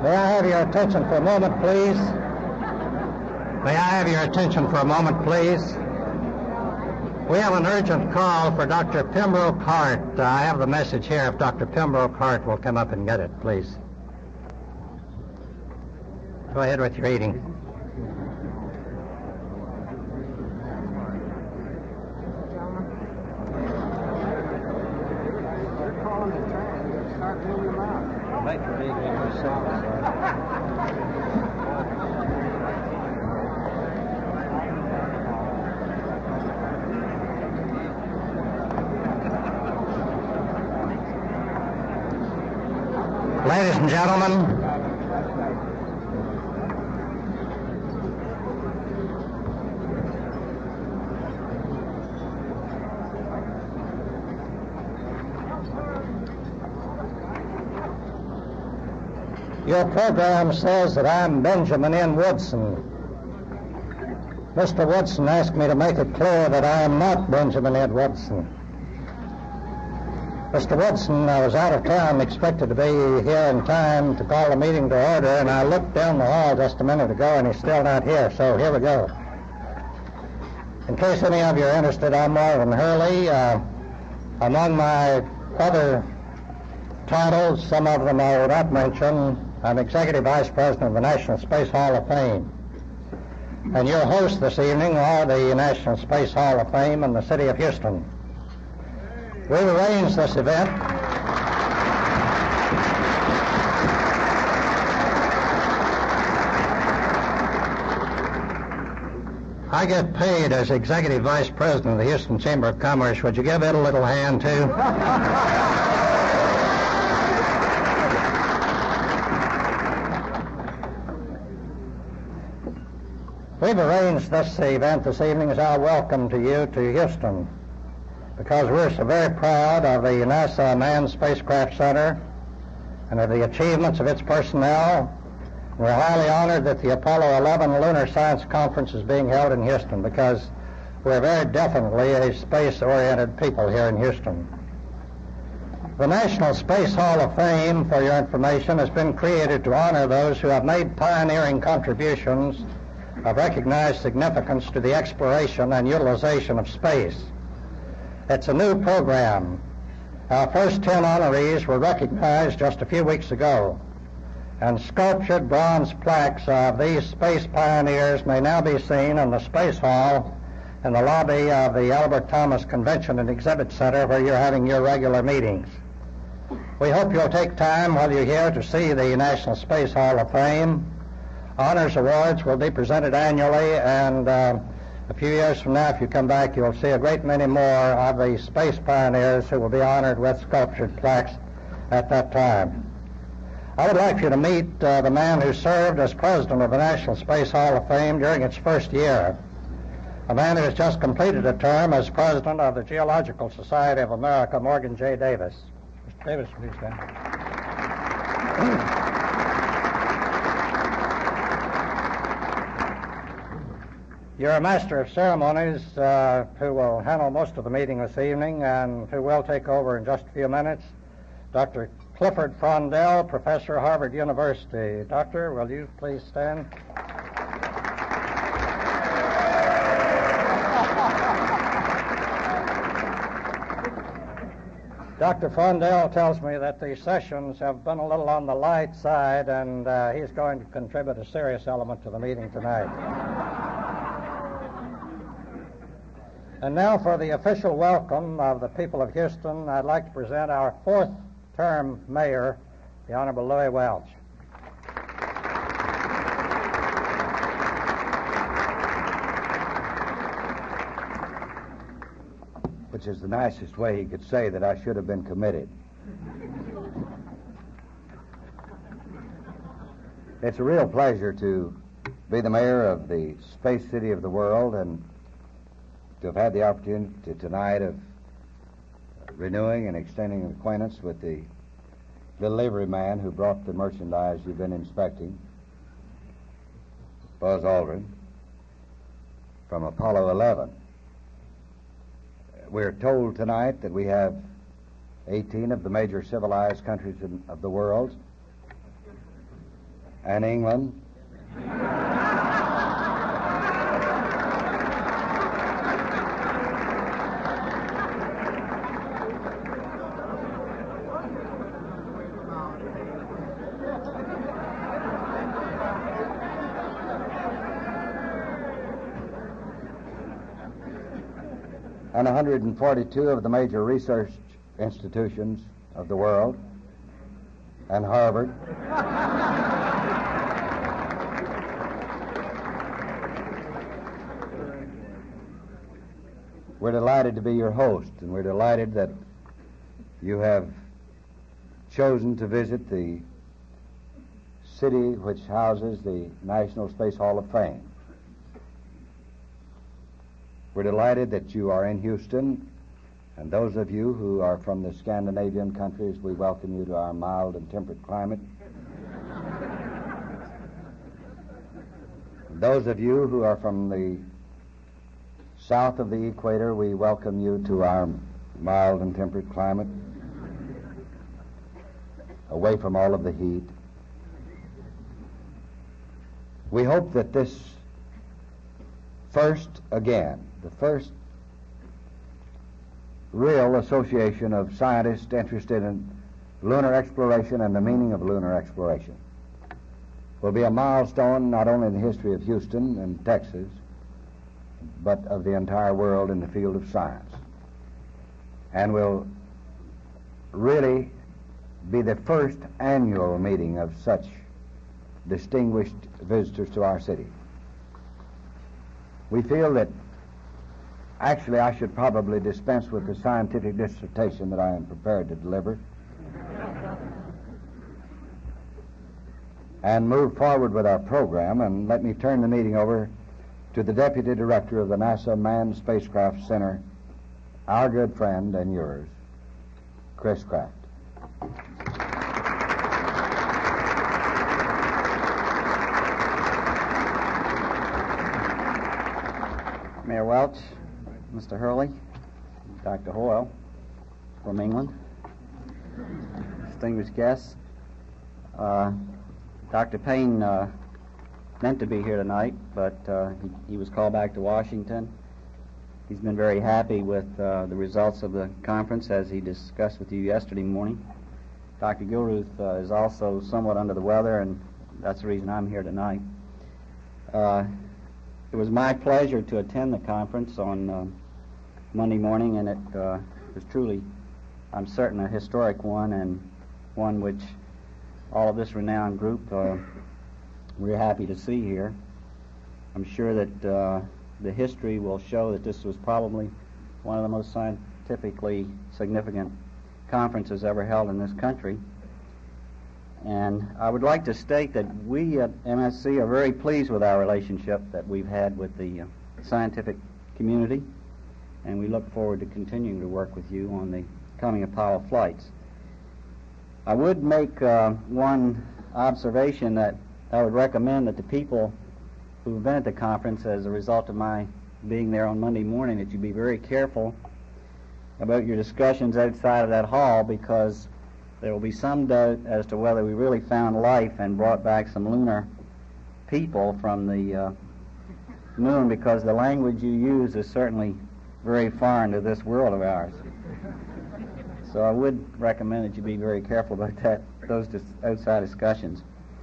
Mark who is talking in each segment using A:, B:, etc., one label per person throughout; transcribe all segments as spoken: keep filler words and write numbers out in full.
A: May I have your attention for a moment, please? May I have your attention for a moment, please? We have an urgent call for Doctor Pembroke Hart. Uh, I have the message here if Doctor Pembroke Hart will come up and get it, please. Go ahead with your reading. Ladies and gentlemen, your program says that I'm Benjamin N. Woodson. Mister Woodson asked me to make it clear that I am not Benjamin Ed Woodson. Mister Woodson, I was out of town, expected to be here in time to call the meeting to order, and I looked down the hall just a minute ago, and he's still not here, so here we go. In case any of you are interested, I'm Marvin Hurley. Uh, among my other titles, some of them I will not mention, I'm Executive Vice President of the National Space Hall of Fame. And your hosts this evening are the National Space Hall of Fame in the city of Houston. We've arranged this event I get paid as Executive Vice President of the Houston Chamber of Commerce. Would you give it a little hand, too? We've arranged this event this evening as our welcome to you to Houston, because we're so very proud of the NASA Manned Spacecraft Center and of the achievements of its personnel. We're highly honored that the Apollo eleven Lunar Science Conference is being held in Houston, because we're very definitely a space-oriented people here in Houston. The National Space Hall of Fame, for your information, has been created to honor those who have made pioneering contributions of recognized significance to the exploration and utilization of space. It's a new program. Our first ten honorees were recognized just a few weeks ago, and sculptured bronze plaques of these space pioneers may now be seen in the Space Hall in the lobby of the Albert Thomas Convention and Exhibit Center, where you're having your regular meetings. We hope you'll take time while you're here to see the National Space Hall of Fame. Honors awards will be presented annually, and uh, a few years from now, if you come back, you'll see a great many more of the space pioneers who will be honored with sculptured plaques at that time. I would like you to meet uh, the man who served as president of the National Space Hall of Fame during its first year, a man who has just completed a term as president of the Geological Society of America, Morgan J. Davis. Mister Davis, please stand. Your master of ceremonies, uh, who will handle most of the meeting this evening and who will take over in just a few minutes, Doctor Clifford Frondell, professor at Harvard University. Doctor, will you please stand? Doctor Frondell tells me that the sessions have been a little on the light side, and uh, he's going to contribute a serious element to the meeting tonight. And now for the official welcome of the people of Houston, I'd like to present our fourth-term mayor, the Honorable Louis Welch.
B: Which is the nicest way he could say that I should have been committed. It's a real pleasure to be the mayor of the space city of the world, and to have had the opportunity to, tonight of renewing and extending an acquaintance with the delivery man who brought the merchandise you've been inspecting, Buzz Aldrin, from Apollo eleven. We're told tonight that we have eighteen of the major civilized countries in, of the world and England. And one hundred forty-two of the major research institutions of the world, and Harvard. We're delighted to be your host, and we're delighted that you have chosen to visit the city which houses the National Space Hall of Fame. We're delighted that you are in Houston, and those of you who are from the Scandinavian countries, we welcome you to our mild and temperate climate. Those of you who are from the south of the equator, we welcome you to our mild and temperate climate, away from all of the heat. We hope that this first, again, the first real association of scientists interested in lunar exploration and the meaning of lunar exploration will be a milestone not only in the history of Houston and Texas, but of the entire world in the field of science, and will really be the first annual meeting of such distinguished visitors to our city. We feel that actually I should probably dispense with the scientific dissertation that I am prepared to deliver and move forward with our program, and let me turn the meeting over to the Deputy Director of the NASA Manned Spacecraft Center, our good friend and yours, Chris Kraft.
C: Mayor Welch, Mister Hurley, Doctor Hoyle from England, distinguished guests. Uh, Doctor Payne uh, meant to be here tonight, but uh, he, he was called back to Washington. He's been very happy with uh, the results of the conference, as he discussed with you yesterday morning. Doctor Gilruth uh, is also somewhat under the weather, and that's the reason I'm here tonight. Uh, it was my pleasure to attend the conference on uh, Monday morning, and it uh, was truly, I'm certain, a historic one, and one which all of this renowned group uh, we're happy to see here. I'm sure that uh, the history will show that this was probably one of the most scientifically significant conferences ever held in this country. And I would like to state that we at M S C are very pleased with our relationship that we've had with the uh, scientific community, and we look forward to continuing to work with you on the coming Apollo flights. I would make uh, one observation that I would recommend that the people who've been at the conference as a result of my being there on Monday morning, that you be very careful about your discussions outside of that hall, because there will be some doubt as to whether we really found life and brought back some lunar people from the uh, moon, because the language you use is certainly very foreign to this world of ours. So I would recommend that you be very careful about that, those dis- outside discussions.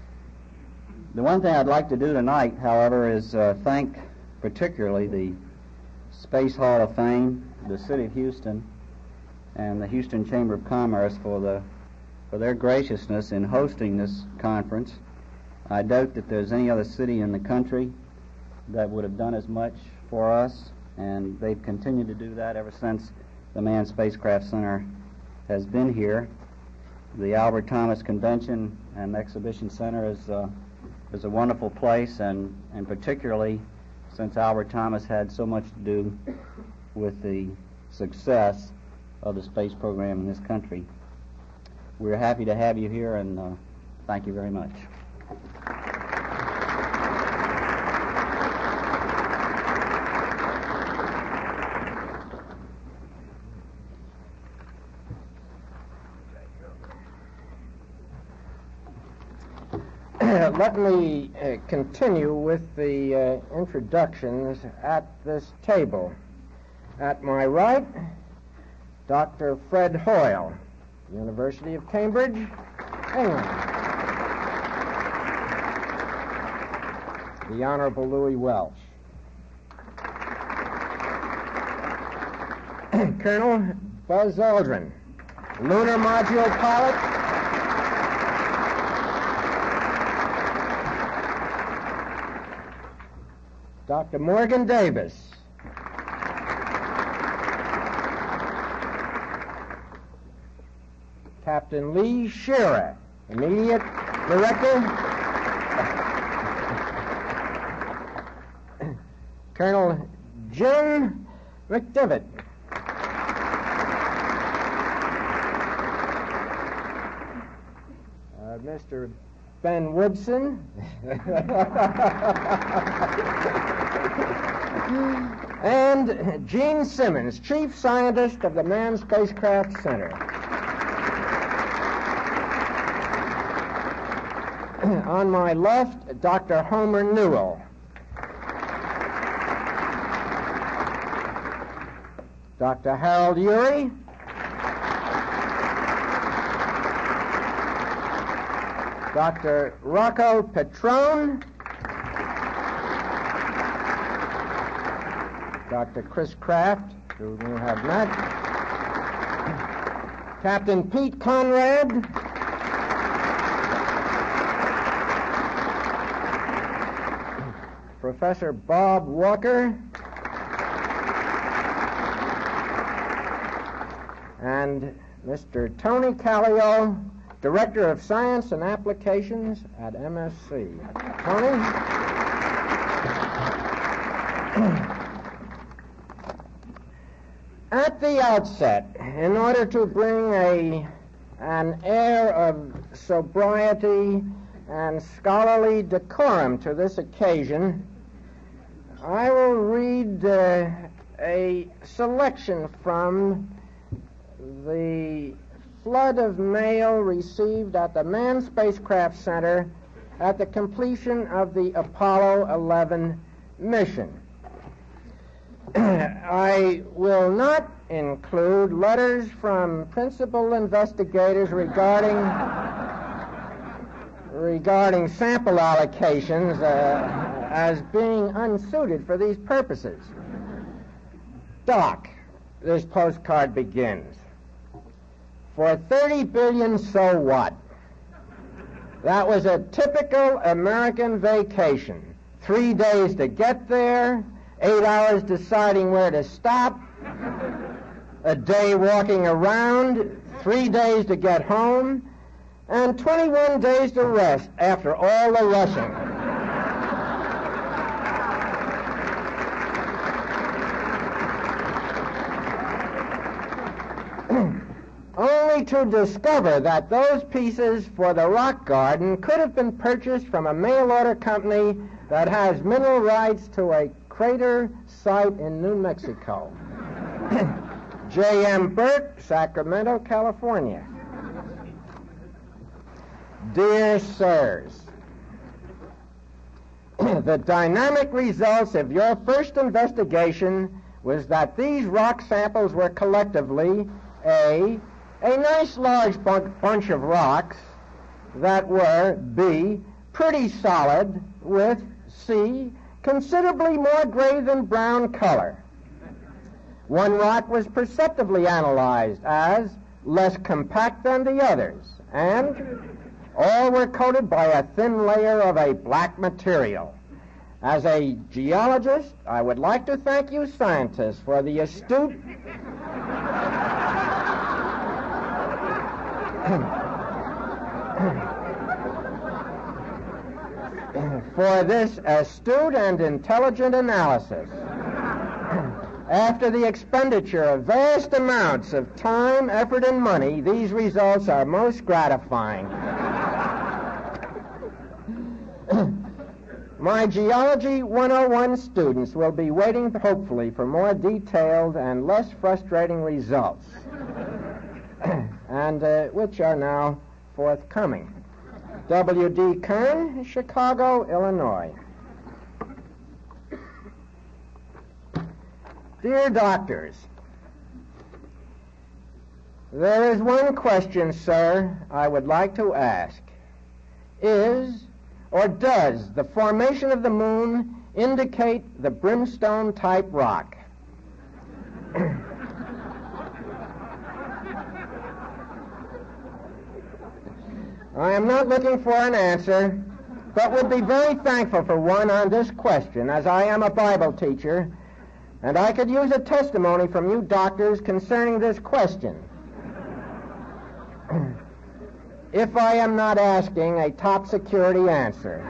C: The one thing I'd like to do tonight, however, is uh, thank particularly the Space Hall of Fame, the City of Houston, and the Houston Chamber of Commerce for the for their graciousness in hosting this conference. I doubt that there's any other city in the country that would have done as much for us, and they've continued to do that ever since the Manned Spacecraft Center has been here. The Albert Thomas Convention and Exhibition Center is uh, is a wonderful place, and, and particularly since Albert Thomas had so much to do with the success of the space program in this country. We're happy to have you here, and uh, thank you very much.
D: let me uh, continue with the uh, introductions at this table. At my right, Doctor Fred Hoyle, University of Cambridge, England. The Honorable Louis Welch. Colonel Buzz Aldrin, Lunar Module Pilot, Doctor Morgan Davis, Captain Lee Shearer, immediate director, Colonel Jim McDivitt, uh, Mister Ben Woodson, and Gene Simmons, Chief Scientist of the Manned Spacecraft Center. On my left, Doctor Homer Newell. Doctor Harold Urey. Doctor Rocco Petrone. Doctor Chris Kraft, who you have met. Captain Pete Conrad. Professor Bob Walker. And Mister Tony Callio, Director of Science and Applications at M S C. Tony? At the outset, in order to bring a, an air of sobriety and scholarly decorum to this occasion, I will read uh, a selection from the flood of mail received at the Manned Spacecraft Center at the completion of the Apollo eleven mission. I will not include letters from principal investigators regarding regarding sample allocations uh, as being unsuited for these purposes. Doc, this postcard begins. For thirty billion, so what? That was a typical American vacation. Three days to get there, eight hours deciding where to stop, a day walking around, three days to get home, and twenty-one days to rest after all the rushing. Only to discover that those pieces for the rock garden could have been purchased from a mail-order company that has mineral rights to a crater site in New Mexico. J M Burke, Sacramento, California. Dear Sirs, the dynamic results of your first investigation was that these rock samples were collectively A, a nice large bun- bunch of rocks that were B, pretty solid with C, considerably more gray than brown color. One rock was perceptibly analyzed as less compact than the others, and all were coated by a thin layer of a black material. As a geologist, I would like to thank you scientists for the astute for this astute and intelligent analysis. After the expenditure of vast amounts of time, effort, and money, these results are most gratifying. My Geology one oh one students will be waiting, hopefully, for more detailed and less frustrating results, and uh, which are now forthcoming. W D Kern, Chicago, Illinois. Dear doctors, there is one question, sir, I would like to ask. Is or does the formation of the moon indicate the brimstone-type rock? I am not looking for an answer, but would be very thankful for one on this question, as I am a Bible teacher, and I could use a testimony from you doctors concerning this question. If I am not asking a top security answer.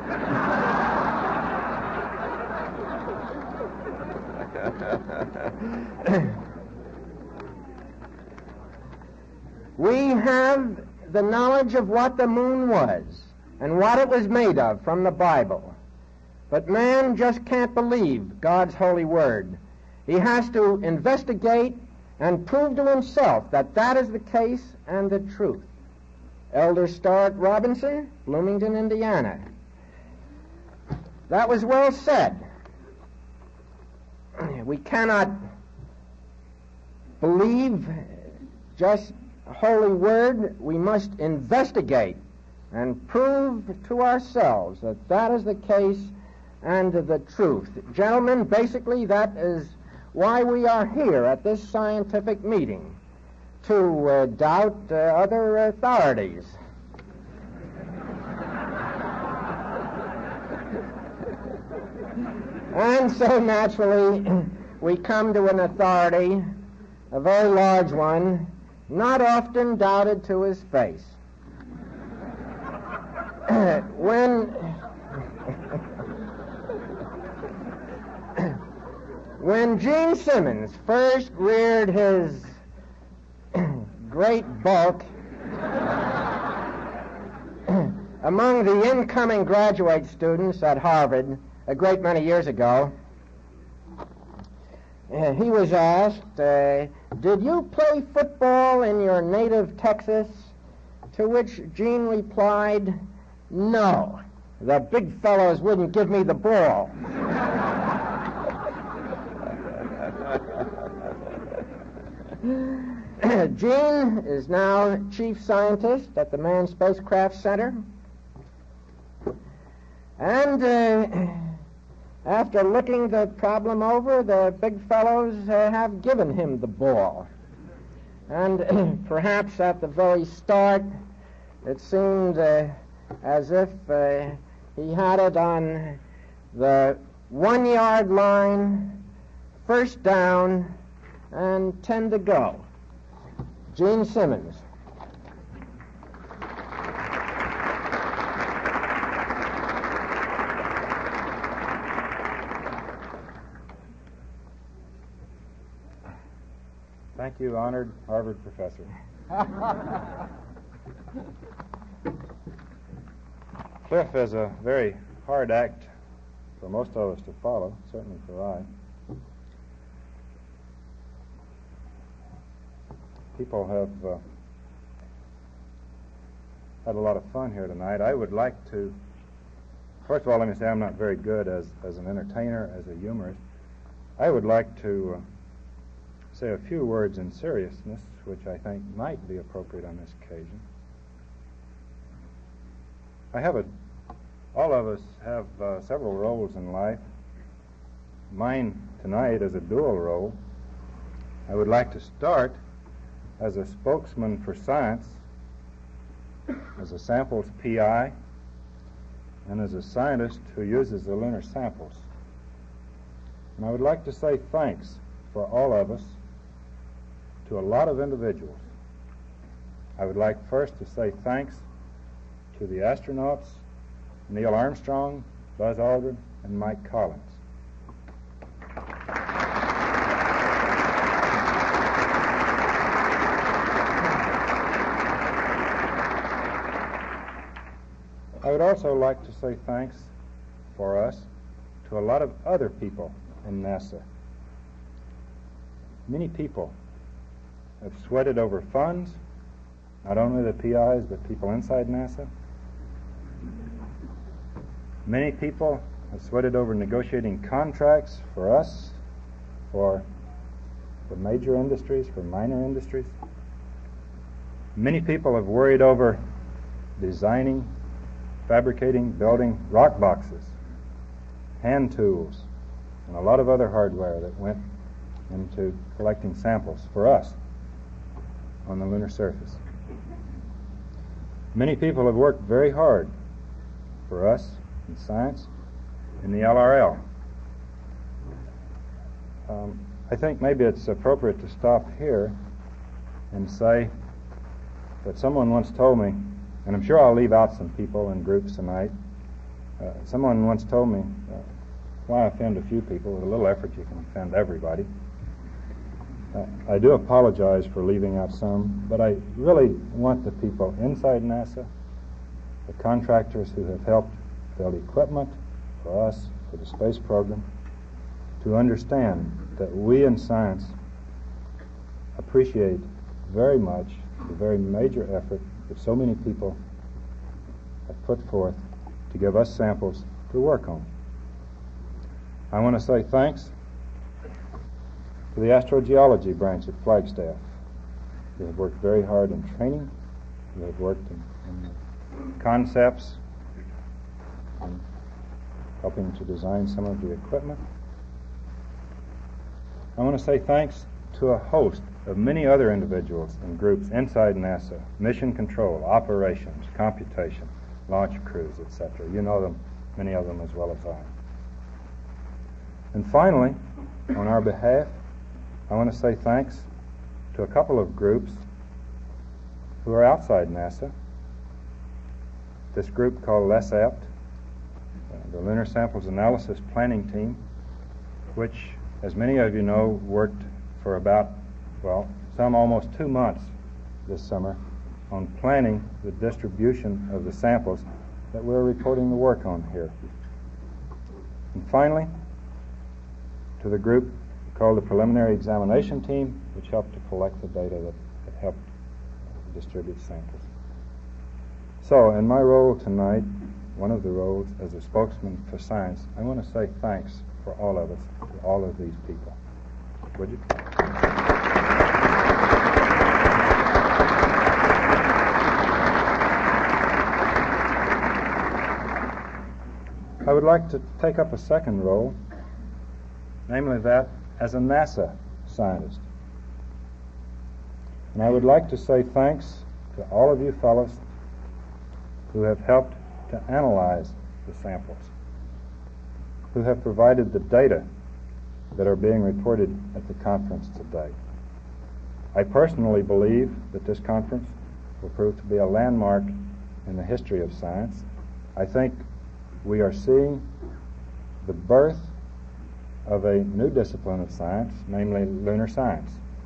D: We have the knowledge of what the moon was and what it was made of from the Bible. But man just can't believe God's holy word. He has to investigate and prove to himself that that is the case and the truth. Elder Stark Robinson, Bloomington, Indiana. That was well said. We cannot believe just holy word. We must investigate and prove to ourselves that that is the case and the truth. Gentlemen, basically that is why we are here at this scientific meeting, to uh, doubt uh, other authorities. And so naturally we come to an authority, a very large one, not often doubted to his face. when when Gene Simmons first reared his great bulk among the incoming graduate students at Harvard a great many years ago, uh, he was asked, uh, did you play football in your native Texas? To which Gene replied, no, the big fellows wouldn't give me the ball. Gene is now chief scientist at the Manned Spacecraft Center. And uh, after looking the problem over, the big fellows uh, have given him the ball. And uh, perhaps at the very start, it seemed uh, as if uh, he had it on the one-yard line, first down, and ten to go. Gene Simmons.
E: Thank you, honored Harvard professor. Cliff is a very hard act for most of us to follow, certainly for I. People have uh, had a lot of fun here tonight. I would like to, first of all, let me say I'm not very good as, as an entertainer, as a humorist. I would like to uh, say a few words in seriousness, which I think might be appropriate on this occasion. I have a, all of us have uh, several roles in life. Mine tonight is a dual role. I would like to start as a spokesman for science, as a samples P I, and as a scientist who uses the lunar samples. And I would like to say thanks for all of us to a lot of individuals. I would like first to say thanks to the astronauts Neil Armstrong, Buzz Aldrin, and Mike Collins. I would also like to say thanks for us to a lot of other people in NASA. Many people have sweated over funds, not only the P Is, but people inside NASA. Many people have sweated over negotiating contracts for us, for, for major industries, for minor industries. Many people have worried over designing, fabricating, building rock boxes, hand tools, and a lot of other hardware that went into collecting samples for us on the lunar surface. Many people have worked very hard for us in science in the L R L. Um, I think maybe it's appropriate to stop here and say that someone once told me, and I'm sure I'll leave out some people and groups tonight, uh, someone once told me, uh, why offend a few people? With a little effort you can offend everybody. Uh, I do apologize for leaving out some, but I really want the people inside NASA, the contractors who have helped build equipment for us, for the space program, to understand that we in science appreciate very much the very major effort that so many people have put forth to give us samples to work on. I want to say thanks to the astrogeology branch at Flagstaff. They have worked very hard in training. They have worked in, in concepts and helping to design some of the equipment. I want to say thanks to a host of many other individuals and groups inside NASA: mission control, operations, computation, launch crews, et cetera. You know them, many of them as well as I. And finally, on our behalf, I want to say thanks to a couple of groups who are outside NASA. This group called LESAPT, uh, the Lunar Samples Analysis Planning Team, which, as many of you know, worked for about, well, some almost two months this summer on planning the distribution of the samples that we're reporting the work on here. And finally, to the group called the Preliminary Examination Team, which helped to collect the data that, that helped distribute samples. So, in my role tonight, one of the roles as a spokesman for science, I want to say thanks for all of us, to all of these people. Would you? I would like to take up a second role, namely that as a NASA scientist. And I would like to say thanks to all of you fellows who have helped to analyze the samples, who have provided the data that are being reported at the conference today. I personally believe that this conference will prove to be a landmark in the history of science. I think we are seeing the birth of a new discipline of science, namely lunar science.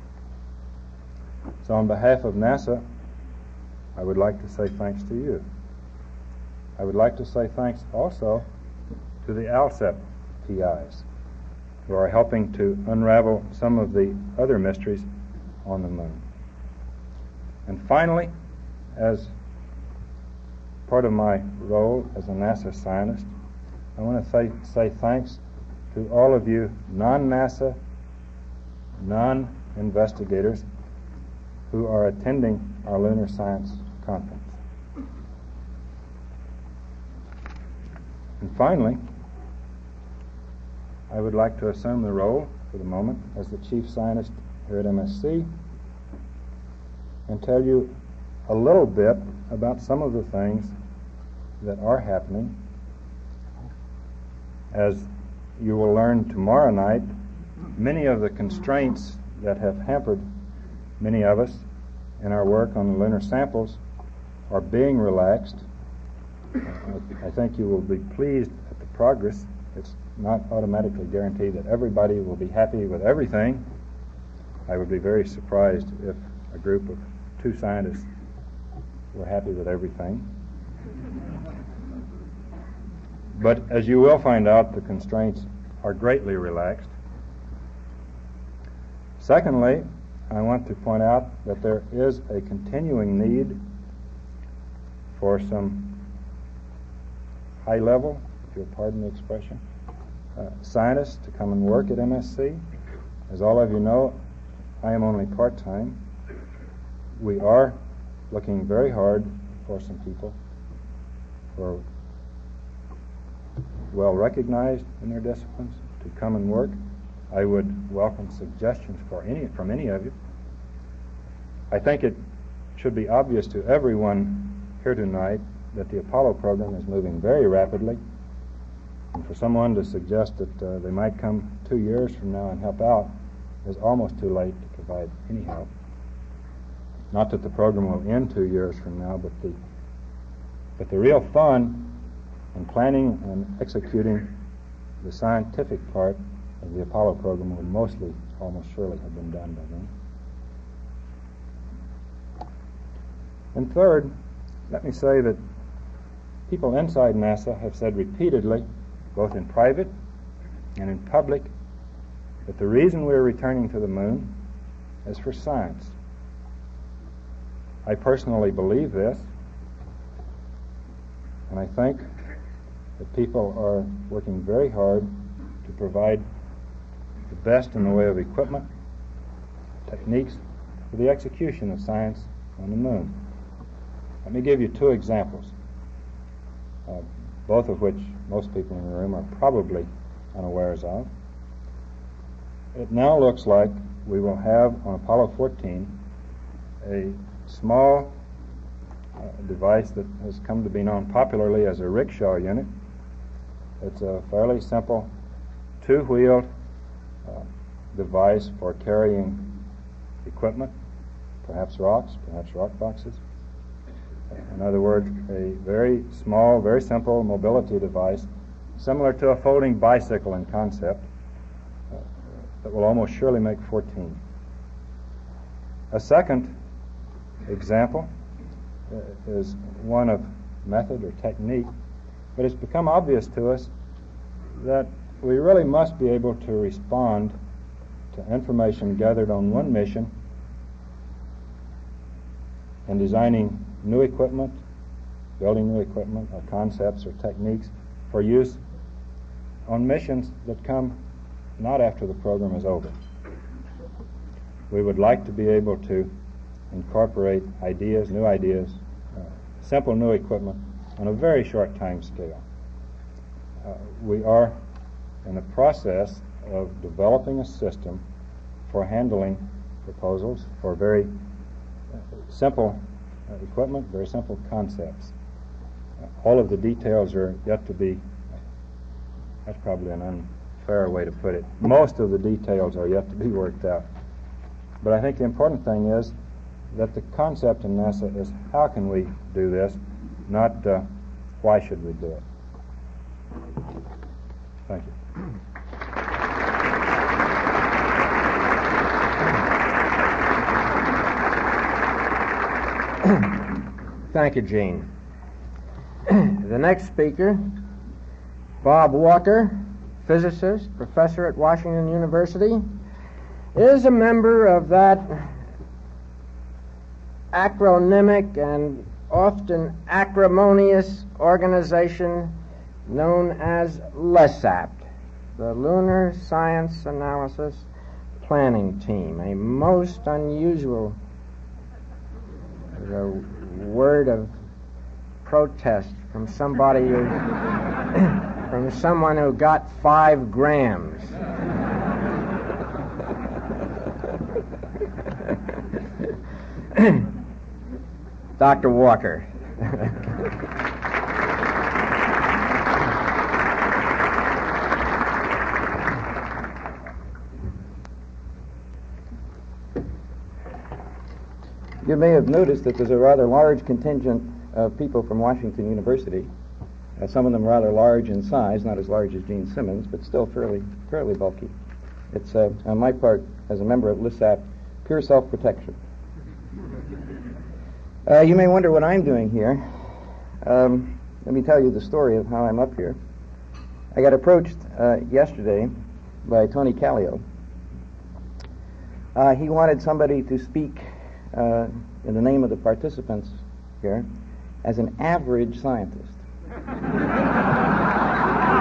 E: So on behalf of NASA, I would like to say thanks to you. I would like to say thanks also to the ALSEP P Is, who are helping to unravel some of the other mysteries on the moon. And finally, as part of my role as a NASA scientist, I want to say, say thanks to all of you non-NASA, non-investigators who are attending our Lunar Science Conference. And finally, I would like to assume the role, for the moment, as the chief scientist here at M S C and tell you a little bit about some of the things that are happening. As you will learn tomorrow night, many of the constraints that have hampered many of us in our work on the lunar samples are being relaxed. I think you will be pleased at the progress. It's not automatically guaranteed that everybody will be happy with everything. I would be very surprised if a group of two scientists were happy with everything. But as you will find out, the constraints are greatly relaxed. Secondly, I want to point out that there is a continuing need for some high-level, you'll pardon the expression, uh, scientists to come and work at M S C. As all of you know, I am only part-time. We are looking very hard for some people who are well recognized in their disciplines to come and work. I would welcome suggestions for any from any of you. I think it should be obvious to everyone here tonight that the Apollo program is moving very rapidly, and for someone to suggest that uh, they might come two years from now and help out is almost too late to provide any help. Not that the program will end two years from now, but the but the real fun in planning and executing the scientific part of the Apollo program will mostly, almost surely, have been done by then. And third, let me say that people inside NASA have said repeatedly, both in private and in public, that the reason we're returning to the moon is for science. I personally believe this, and I think that people are working very hard to provide the best in the way of equipment, techniques for the execution of science on the moon. Let me give you two examples, uh, both of which most people in the room are probably unawares of. It now looks like we will have on Apollo fourteen a small uh, device that has come to be known popularly as a rickshaw unit. It's a fairly simple two-wheeled uh, device for carrying equipment, perhaps rocks, perhaps rock boxes. In other words, a very small, very simple mobility device, similar to a folding bicycle in concept, uh, that will almost surely make fourteen. A second example uh, is one of method or technique, but it's become obvious to us that we really must be able to respond to information gathered on one mission in designing new equipment, building new equipment or concepts or techniques for use on missions that come not after the program is over. We would like to be able to incorporate ideas, new ideas, uh, simple new equipment on a very short time scale. Uh, we are in the process of developing a system for handling proposals for very uh, simple uh, equipment, very simple concepts. Uh, all of the details are yet to be, uh, that's probably an unfair way to put it. Most of the details are yet to be worked out. But I think the important thing is that the concept in NASA is how can we do this, not uh, why should we do it. Thank you.
D: Thank you, Gene. The next speaker, Bob Walker, physicist, professor at Washington University, is a member of that acronymic and often acrimonious organization known as LESAP, the Lunar Science Analysis Planning Team, a most unusual a word of protest from somebody who, from someone who got five grams. Doctor Walker.
F: You may have noticed that there's a rather large contingent of people from Washington University. Uh, some of them rather large in size, not as large as Gene Simmons, but still fairly fairly bulky. It's, uh, on my part, as a member of LISAP, pure self-protection. Uh, you may wonder what I'm doing here. Um, let me tell you the story of how I'm up here. I got approached uh, yesterday by Tony Callio. Uh, he wanted somebody to speak uh, in the name of the participants here as an average scientist.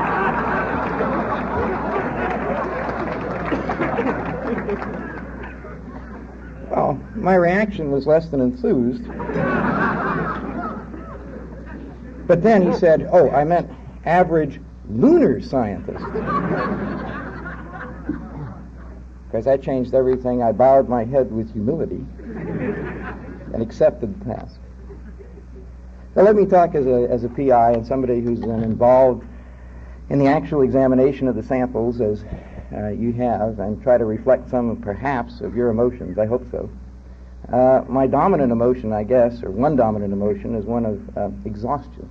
F: my reaction was less than enthused. But then he said, oh, I meant average lunar scientist. Because that changed everything. I bowed my head with humility and accepted the task. Now let me talk as a, as a P I and somebody who's been involved in the actual examination of the samples as uh, you have, and try to reflect some, perhaps, of your emotions. I hope so. Uh, my dominant emotion, I guess, or one dominant emotion, is one of uh, exhaustion.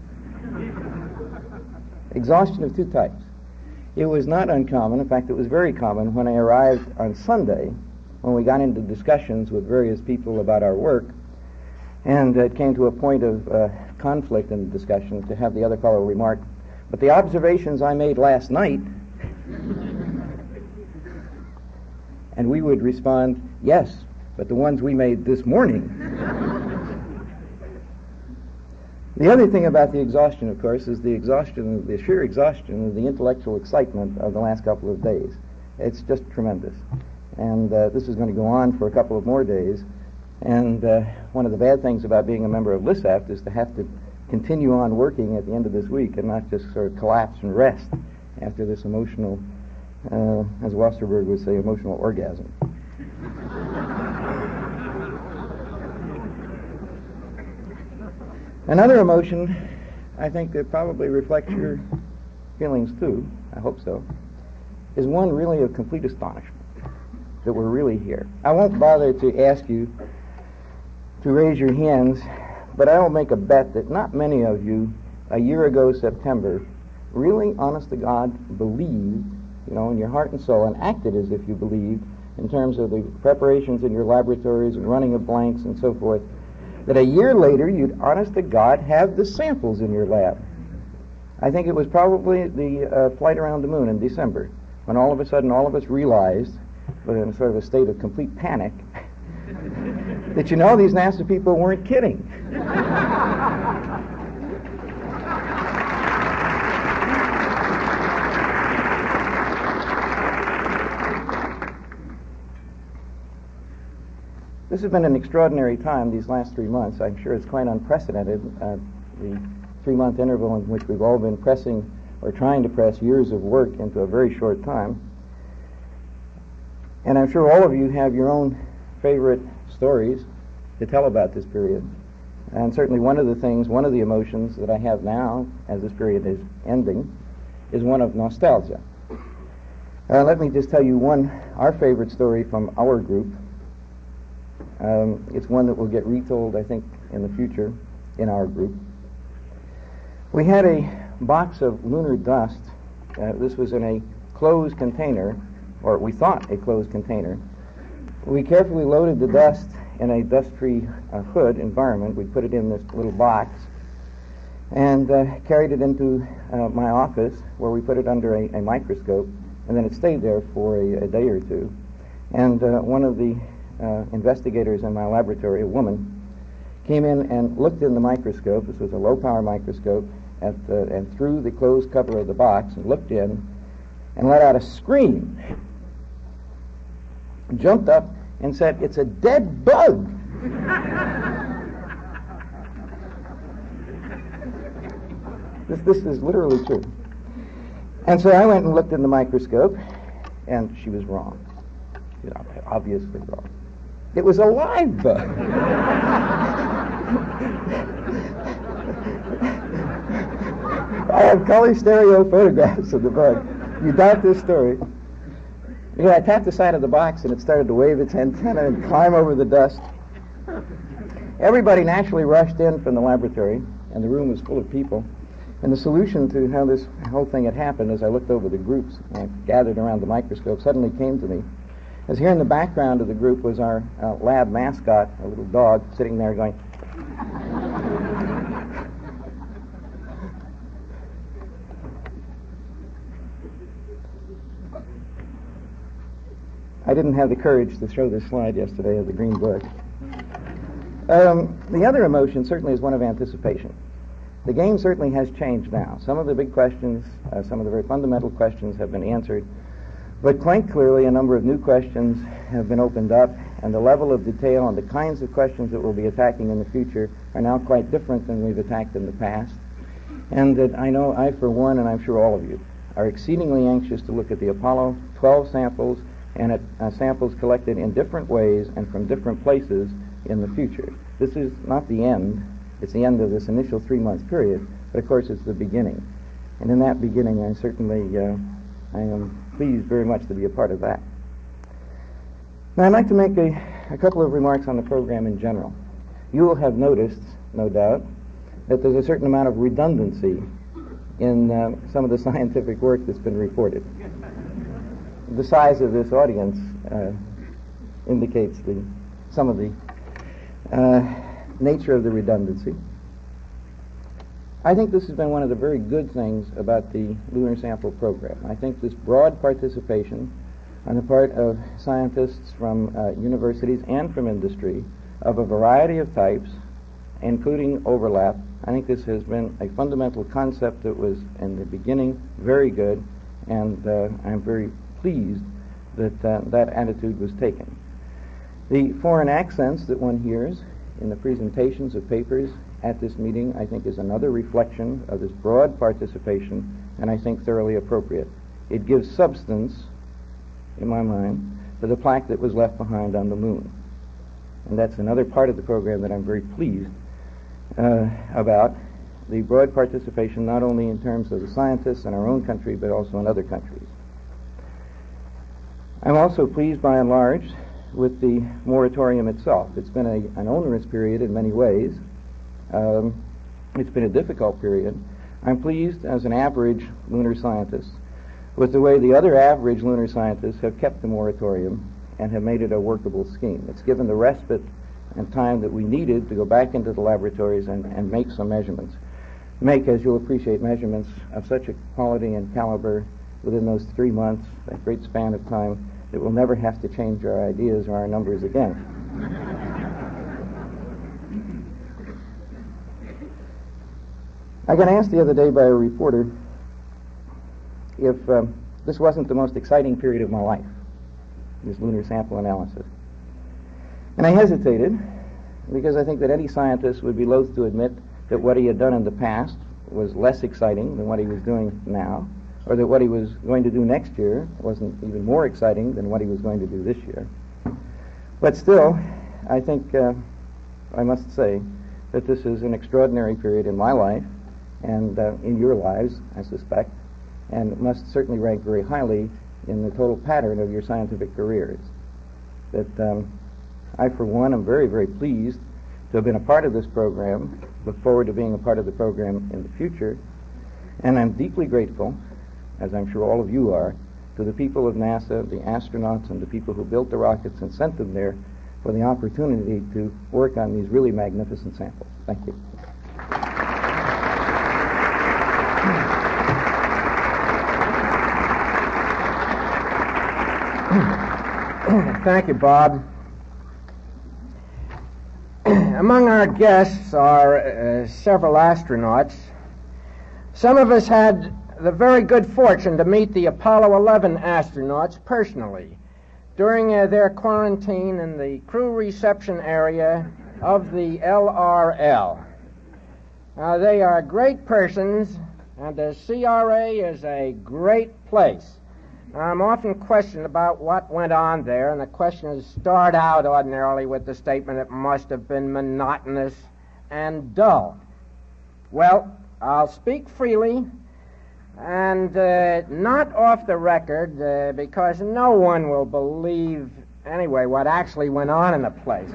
F: Exhaustion of two types. It was not uncommon, in fact, it was very common when I arrived on Sunday, when we got into discussions with various people about our work, and it came to a point of uh, conflict in the discussion, to have the other fellow remark, but the observations I made last night, and we would respond, yes, but the ones we made this morning. The other thing about the exhaustion, of course, is the exhaustion, the sheer exhaustion of the intellectual excitement of the last couple of days. It's just tremendous. And uh, this is going to go on for a couple of more days. And uh, one of the bad things about being a member of LISAFT is to have to continue on working at the end of this week and not just sort of collapse and rest after this emotional, uh, as Wasserberg would say, emotional orgasm. Another emotion, I think, that probably reflects your feelings too, I hope so, is one really of complete astonishment that we're really here. I won't bother to ask you to raise your hands, but I will make a bet that not many of you, a year ago September, really, honest to God, believed, you know, in your heart and soul, and acted as if you believed, in terms of the preparations in your laboratories and running of blanks and so forth, that a year later you'd, honest to God, have the samples in your lab. I think it was probably the uh, flight around the moon in December, when all of a sudden all of us realized, but in sort of a state of complete panic, that, you know, these NASA people weren't kidding. This has been an extraordinary time these last three months. I'm sure it's quite unprecedented, uh, the three-month interval in which we've all been pressing or trying to press years of work into a very short time. And I'm sure all of you have your own favorite stories to tell about this period. And certainly one of the things, one of the emotions that I have now, as this period is ending, is one of nostalgia. Uh, let me just tell you one, our favorite story from our group. Um, it's one that will get retold, I think, in the future in our group. We had a box of lunar dust. Uh, this was in a closed container, or we thought a closed container. We carefully loaded the dust in a dust-free uh, hood environment. We put it in this little box and uh, carried it into uh, my office, where we put it under a, a microscope, and then it stayed there for a, a day or two. And uh, one of the Uh, investigators in my laboratory, a woman, came in and looked in the microscope. This was a low-power microscope, at the, and through the closed cover of the box, and looked in and let out a scream, jumped up and said, "It's a dead bug." this, this is literally true. And so I went and looked in the microscope, and she was wrong. You know, obviously wrong. It was a live bug. I have color stereo photographs of the bug. You doubt this story? You know, I tapped the side of the box and it started to wave its antenna and climb over the dust. Everybody naturally rushed in from the laboratory, and the room was full of people. And the solution to how this whole thing had happened, as I looked over the groups and gathered around the microscope, suddenly came to me. As here in the background of the group was our uh, lab mascot, a little dog, sitting there going. I didn't have the courage to show this slide yesterday of the green book. Um, the other emotion certainly is one of anticipation. The game certainly has changed now. Some of the big questions, uh, some of the very fundamental questions have been answered. But quite clearly, a number of new questions have been opened up, and the level of detail and the kinds of questions that we'll be attacking in the future are now quite different than we've attacked in the past. And that I know I, for one, and I'm sure all of you, are exceedingly anxious to look at the Apollo twelve samples and at uh, samples collected in different ways and from different places in the future. This is not the end. It's the end of this initial three-month period, but of course it's the beginning. And in that beginning, I certainly uh, I am pleased very much to be a part of that. Now, I'd like to make a, a couple of remarks on the program in general. You will have noticed, no doubt, that there's a certain amount of redundancy in uh, some of the scientific work that's been reported. The size of this audience uh, indicates the, some of the uh, nature of the redundancy. I think this has been one of the very good things about the lunar sample program. I think this broad participation on the part of scientists from uh, universities and from industry of a variety of types, including overlap, I think this has been a fundamental concept that was, in the beginning, very good, and uh, I'm very pleased that uh, that attitude was taken. The foreign accents that one hears in the presentations of papers at this meeting, I think, is another reflection of this broad participation, and I think thoroughly appropriate. It gives substance, in my mind, to the plaque that was left behind on the moon. And that's another part of the program that I'm very pleased uh, about, the broad participation not only in terms of the scientists in our own country, but also in other countries. I'm also pleased, by and large, with the moratorium itself. It's been a, an onerous period in many ways. Um, it's been a difficult period. I'm pleased, as an average lunar scientist, with the way the other average lunar scientists have kept the moratorium and have made it a workable scheme. It's given the respite and time that we needed to go back into the laboratories and, and make some measurements. Make, as you'll appreciate, measurements of such a quality and caliber within those three months, that great span of time, that we'll never have to change our ideas or our numbers again. I got asked the other day by a reporter if um, this wasn't the most exciting period of my life, this lunar sample analysis. And I hesitated, because I think that any scientist would be loath to admit that what he had done in the past was less exciting than what he was doing now, or that what he was going to do next year wasn't even more exciting than what he was going to do this year. But still, I think uh, I must say that this is an extraordinary period in my life, and uh, in your lives, I suspect, and must certainly rank very highly in the total pattern of your scientific careers. That um, I, for one, am very, very pleased to have been a part of this program, look forward to being a part of the program in the future, and I'm deeply grateful, as I'm sure all of you are, to the people of NASA, the astronauts, and the people who built the rockets and sent them there for the opportunity to work on these really magnificent samples. Thank you.
D: Thank you, Bob. Among our guests are uh, several astronauts. Some of us had the very good fortune to meet the Apollo eleven astronauts personally during uh, their quarantine in the crew reception area of the L R L. Uh, they are great persons, and the C R A is a great place. I'm often questioned about what went on there, and the questions start out ordinarily with the statement, it must have been monotonous and dull. Well, I'll speak freely, and uh, not off the record, uh, because no one will believe, anyway, what actually went on in the place.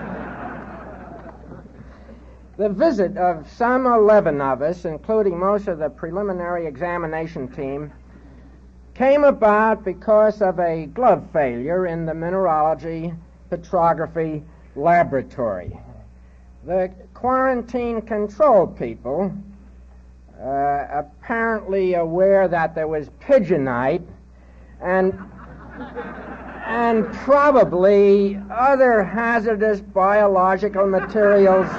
D: The visit of some eleven of us, including most of the preliminary examination team, came about because of a glove failure in the mineralogy petrography laboratory. The quarantine control people, uh, apparently aware that there was pigeonite and and probably other hazardous biological materials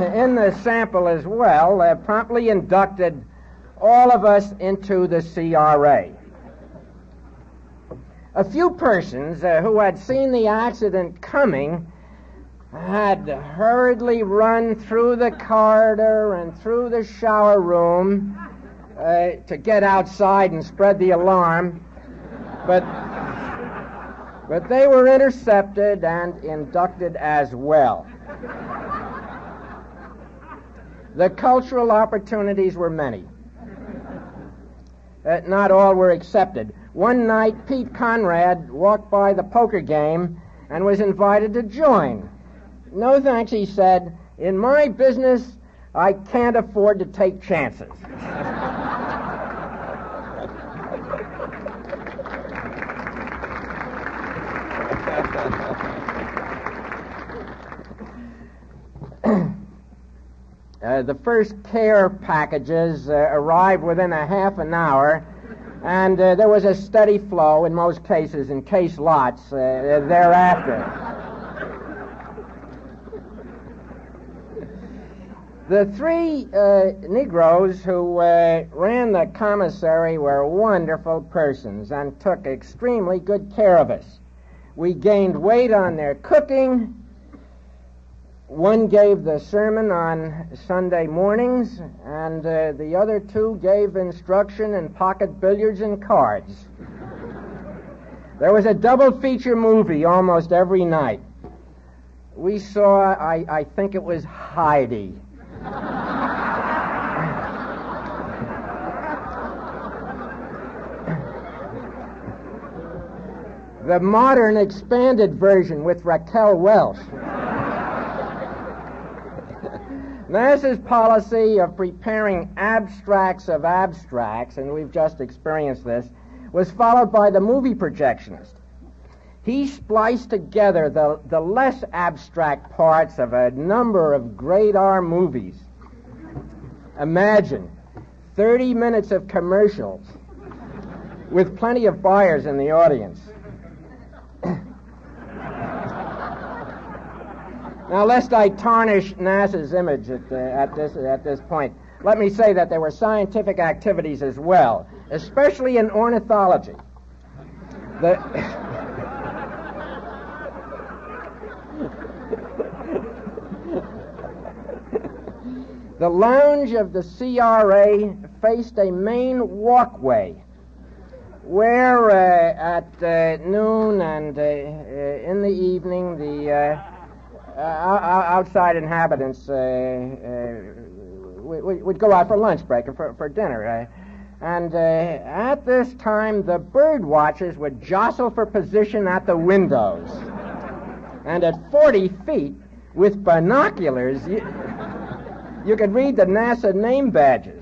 D: in the sample as well, uh, promptly inducted all of us into the C R A. A few persons uh, who had seen the accident coming had hurriedly run through the corridor and through the shower room uh, to get outside and spread the alarm, but but they were intercepted and inducted as well. The cultural opportunities were many. Uh, not all were accepted. One night, Pete Conrad walked by the poker game and was invited to join. No thanks, he said. In my business, I can't afford to take chances. Uh, the first care packages uh, arrived within a half an hour, and uh, there was a steady flow, in most cases in case lots, uh, thereafter. The three uh, Negroes who uh, ran the commissary were wonderful persons and took extremely good care of us. We gained weight on their cooking. One gave the sermon on Sunday mornings, and uh, the other two gave instruction in pocket billiards and cards. There was a double feature movie almost every night. We saw, I, I think it was Heidi. The modern expanded version with Raquel Welch. NASA's policy of preparing abstracts of abstracts, and we've just experienced this, was followed by the movie projectionist. He spliced together the, the less abstract parts of a number of grade R movies. Imagine thirty minutes of commercials with plenty of buyers in the audience. Now, lest I tarnish NASA's image at, uh, at, this, at this point, let me say that there were scientific activities as well, especially in ornithology. The, the lounge of the C R A faced a main walkway where uh, at uh, noon and uh, uh, in the evening the uh, Uh, outside inhabitants uh, uh, would, would go out for lunch break or for, for dinner. Uh, and uh, at this time, the bird watchers would jostle for position at the windows. And at forty feet, with binoculars, you, you could read the NASA name badges.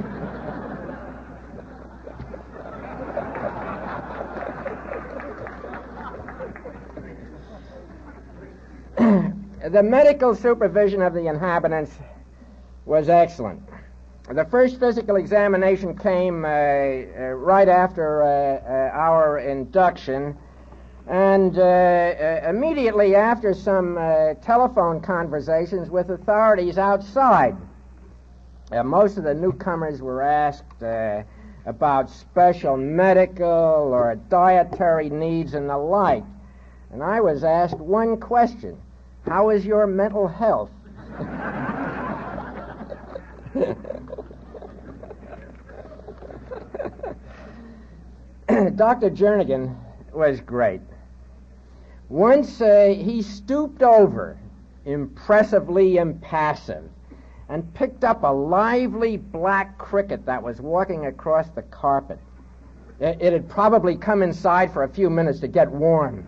D: The medical supervision of the inhabitants was excellent. The first physical examination came uh, uh, right after uh, uh, our induction, and uh, uh, immediately after some uh, telephone conversations with authorities outside. Uh, most of the newcomers were asked uh, about special medical or dietary needs and the like, and I was asked one question: how is your mental health? Doctor Jernigan was great. Once uh, he stooped over, impressively impassive, and picked up a lively black cricket that was walking across the carpet. It, it had probably come inside for a few minutes to get warm.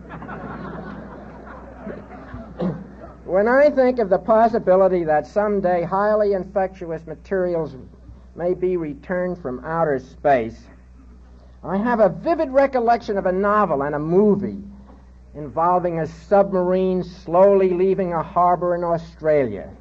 D: When I think of the possibility that someday highly infectious materials may be returned from outer space, I have a vivid recollection of a novel and a movie involving a submarine slowly leaving a harbor in Australia.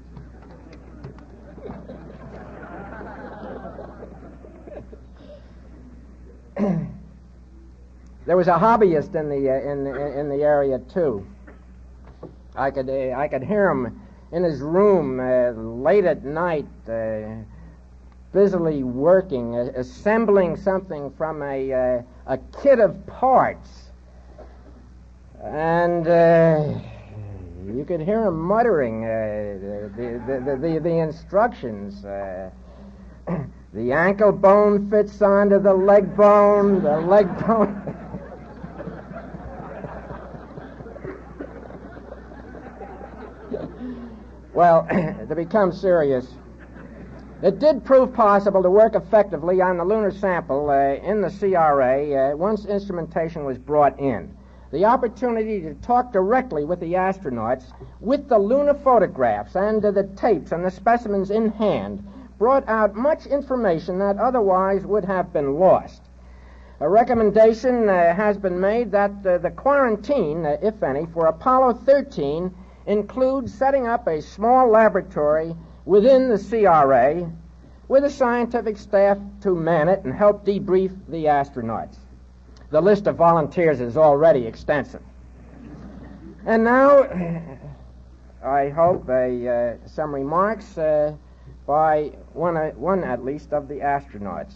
D: There was a hobbyist in the uh, in in the area too. I could uh, I could hear him in his room uh, late at night, uh, busily working, uh, assembling something from a, uh, a kit of parts. And uh, you could hear him muttering uh, the, the, the, the, the instructions. Uh, the ankle bone fits onto the leg bone, the leg bone... Well, to become serious, it did prove possible to work effectively on the lunar sample uh, in the C R A uh, once instrumentation was brought in. The opportunity to talk directly with the astronauts with the lunar photographs and uh, the tapes and the specimens in hand brought out much information that otherwise would have been lost. A recommendation uh, has been made that uh, the quarantine, uh, if any, for Apollo thirteen includes setting up a small laboratory within the C R A with a scientific staff to man it and help debrief the astronauts. The list of volunteers is already extensive. And now, I hope a, uh, some remarks uh, by one, uh, one at least of the astronauts.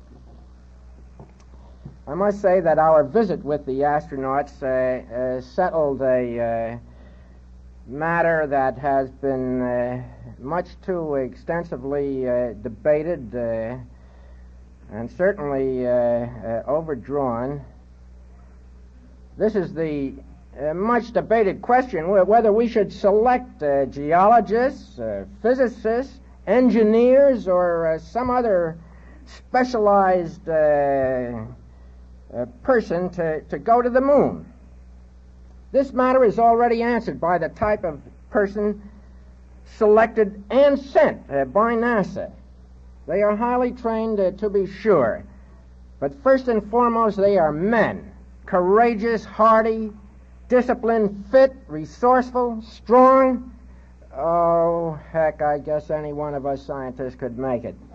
D: I must say that our visit with the astronauts uh, uh, settled a uh, matter that has been uh, much too extensively uh, debated uh, and certainly uh, uh, overdrawn. This is the uh, much debated question whether we should select uh, geologists, uh, physicists, engineers, or uh, some other specialized uh, uh, person to, to go to the moon. This matter is already answered by the type of person selected and sent uh, by NASA. They are highly trained, uh, to be sure, but first and foremost, they are men, courageous, hardy, disciplined, fit, resourceful, strong. Oh, heck, I guess any one of us scientists could make it.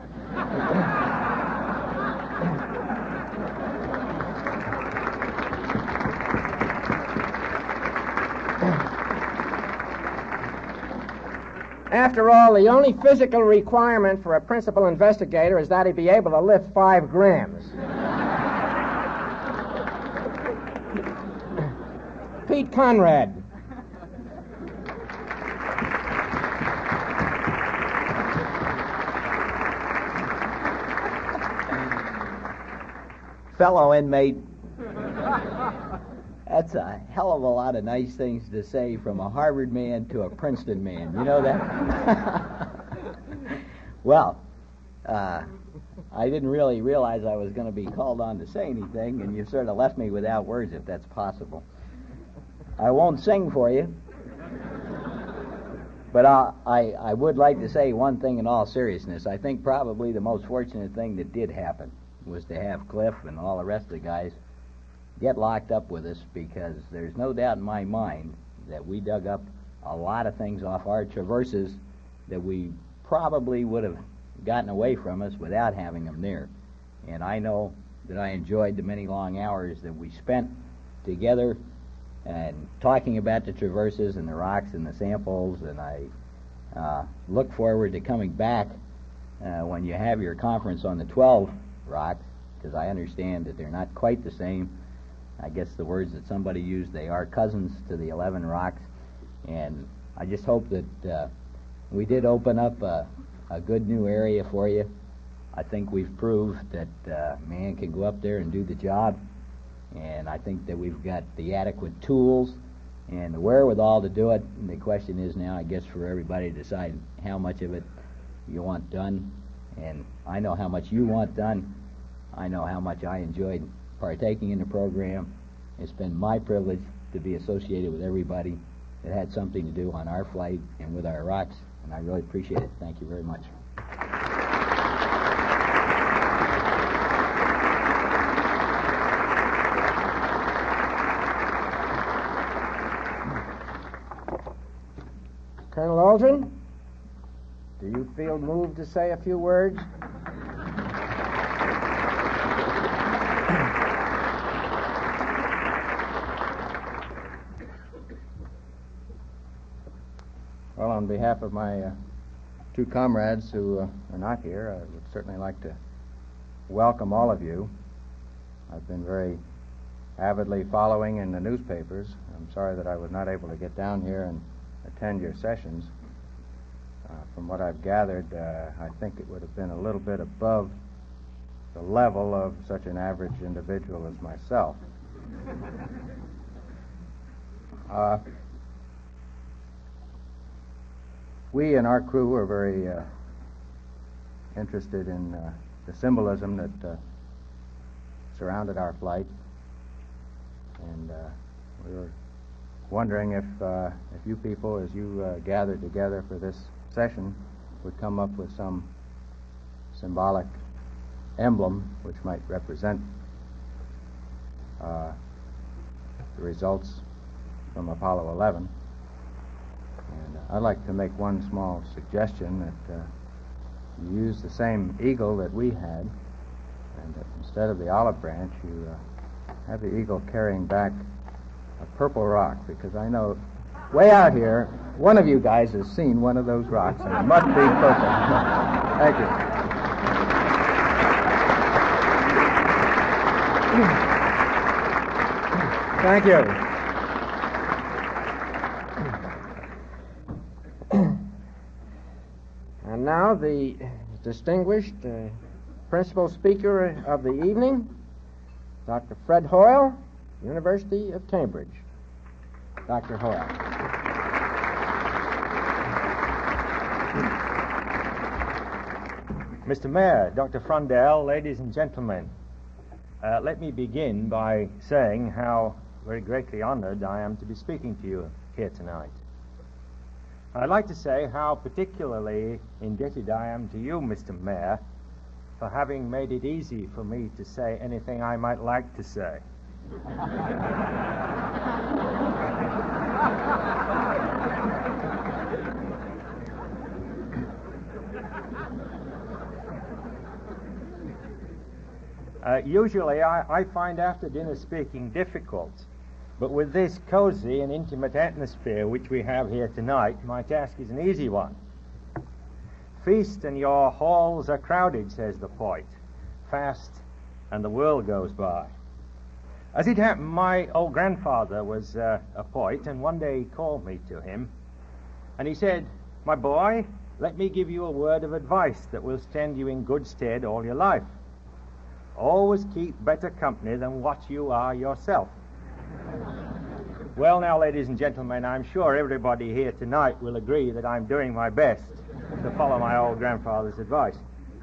D: After all, the only physical requirement for a principal investigator is that he be able to lift five grams. Pete Conrad.
G: Fellow inmate, that's a hell of a lot of nice things to say from a Harvard man to a Princeton man. You know that? Well, uh, I didn't really realize I was going to be called on to say anything, and you sort of left me without words, if that's possible. I won't sing for you, but I, I, I would like to say one thing in all seriousness. I think probably the most fortunate thing that did happen was to have Cliff and all the rest of the guys get locked up with us, because there's no doubt in my mind that we dug up a lot of things off our traverses that we probably would have gotten away from us without having them there. And I know that I enjoyed the many long hours that we spent together and talking about the traverses and the rocks and the samples, and I uh, look forward to coming back uh, when you have your conference on the twelve rocks, because I understand that they're not quite the same. I guess the words that somebody used, they are cousins to the eleven rocks, and I just hope that uh, we did open up a, a good new area for you. I think we've proved that uh, man can go up there and do the job, and I think that we've got the adequate tools and the wherewithal to do it. And the question is now, I guess, for everybody to decide how much of it you want done, and I know how much you want done. I know how much I enjoyed partaking in the program. It's been my privilege to be associated with everybody that had something to do on our flight and with our rocks, and I really appreciate it. Thank you very much.
D: Colonel Aldrin, do you feel moved to say a few words?
H: Well, on behalf of my uh, two comrades who uh, are not here, I would certainly like to welcome all of you. I've been very avidly following in the newspapers. I'm sorry that I was not able to get down here and attend your sessions. Uh, from what I've gathered, uh, I think it would have been a little bit above the level of such an average individual as myself. Uh, we in our crew are very uh, interested in uh, the symbolism that uh, surrounded our flight, and uh, we were wondering if uh, if you people, as you uh, gathered together for this session, would come up with some symbolic emblem which might represent uh, the results from Apollo eleven. And uh, I'd like to make one small suggestion that uh, you use the same eagle that we had, and that instead of the olive branch, you uh, have the eagle carrying back a purple rock, because I know way out here, one of you guys has seen one of those rocks, and it must be purple. Thank you.
D: Thank you. And now the distinguished uh, principal speaker of the evening, Doctor Fred Hoyle, University of Cambridge. Doctor Hoyle.
I: Mister Mayor, Doctor Frundell, ladies and gentlemen, uh, let me begin by saying how very greatly honored I am to be speaking to you here tonight. I'd like to say how particularly indebted I am to you, Mister Mayor, for having made it easy for me to say anything I might like to say. Uh, usually I, I find after dinner speaking difficult, but with this cozy and intimate atmosphere which we have here tonight, my task is an easy one. Feast and your halls are crowded, says the poet. Fast and the world goes by. As it happened, my old grandfather was uh, a poet, and one day he called me to him, and he said, "My boy, let me give you a word of advice that will stand you in good stead all your life. Always keep better company than what you are yourself." Well, now, ladies and gentlemen, I'm sure everybody here tonight will agree that I'm doing my best to follow my old grandfather's advice.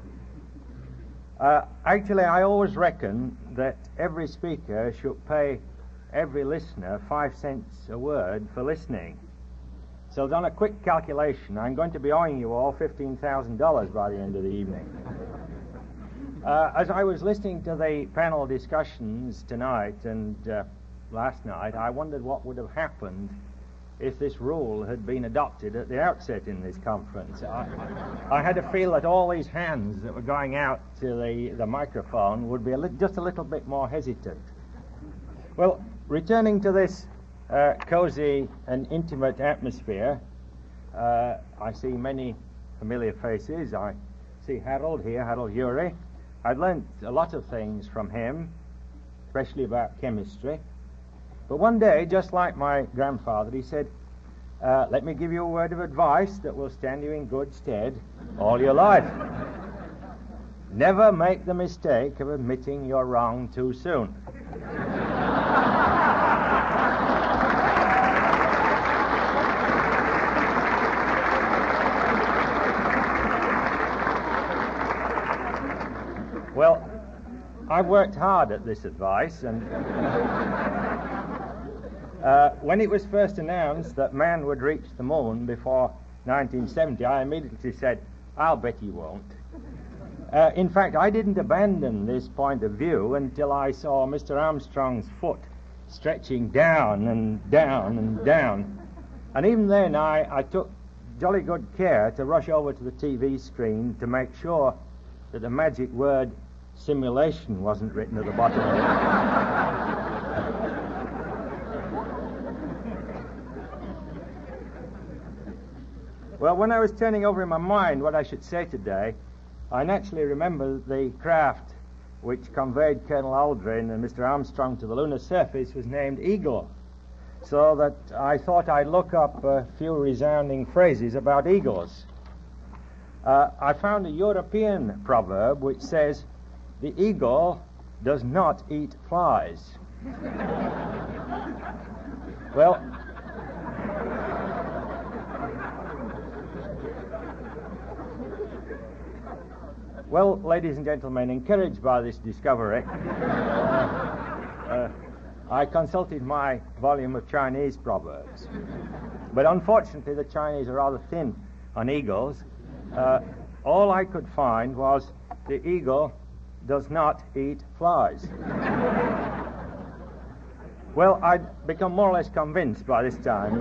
I: Uh, actually, I always reckon that every speaker should pay every listener five cents a word for listening. So, on a quick calculation, I'm going to be owing you all fifteen thousand dollars by the end of the evening. Uh, as I was listening to the panel discussions tonight and uh, last night, I wondered what would have happened if this rule had been adopted at the outset in this conference. I, I had to feel that all these hands that were going out to the, the microphone would be a li- just a little bit more hesitant. Well, returning to this uh, cozy and intimate atmosphere, uh, I see many familiar faces. I see Harold here, Harold Urey. I'd learned a lot of things from him, especially about chemistry. But one day, just like my grandfather, he said, uh, let me give you a word of advice that will stand you in good stead all your life. Never make the mistake of admitting you're wrong too soon. Well, I've worked hard at this advice, and uh, when it was first announced that man would reach the moon before nineteen seventy, I immediately said, I'll bet he won't. Uh, in fact, I didn't abandon this point of view until I saw Mister Armstrong's foot stretching down and down and down. And even then, I, I took jolly good care to rush over to the T V screen to make sure that the magic word simulation wasn't written at the bottom of it. Well, when I was turning over in my mind what I should say today, I naturally remembered the craft which conveyed Colonel Aldrin and Mister Armstrong to the lunar surface was named Eagle. So that I thought I'd look up a few resounding phrases about eagles. Uh, I found a European proverb which says, "The eagle does not eat flies." Well, well, ladies and gentlemen, encouraged by this discovery, uh, uh, I consulted my volume of Chinese proverbs. But unfortunately, the Chinese are rather thin on eagles. Uh, all I could find was the eagle does not eat flies. Well, I'd become more or less convinced by this time.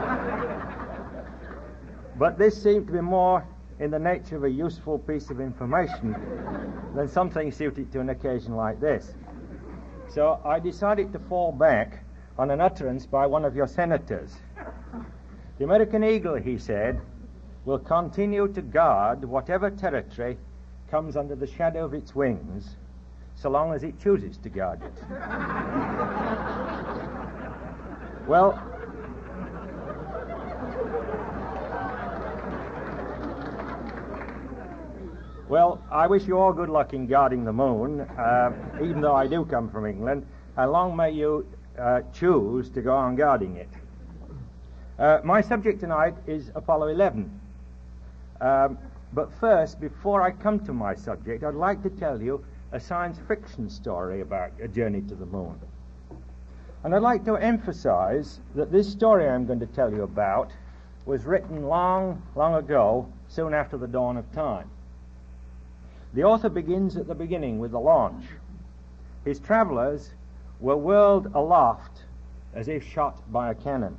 I: But this seemed to be more in the nature of a useful piece of information than something suited to an occasion like this. So I decided to fall back on an utterance by one of your senators. The American eagle, he said, will continue to guard whatever territory comes under the shadow of its wings, so long as it chooses to guard it. Well, well, I wish you all good luck in guarding the moon, uh, even though I do come from England, and long may you uh, choose to go on guarding it. Uh, my subject tonight is Apollo eleven. Um, but first, before I come to my subject, I'd like to tell you a science fiction story about a journey to the moon. And I'd like to emphasize that this story I'm going to tell you about was written long, long ago, soon after the dawn of time. The author begins at the beginning with the launch. His travelers were whirled aloft as if shot by a cannon.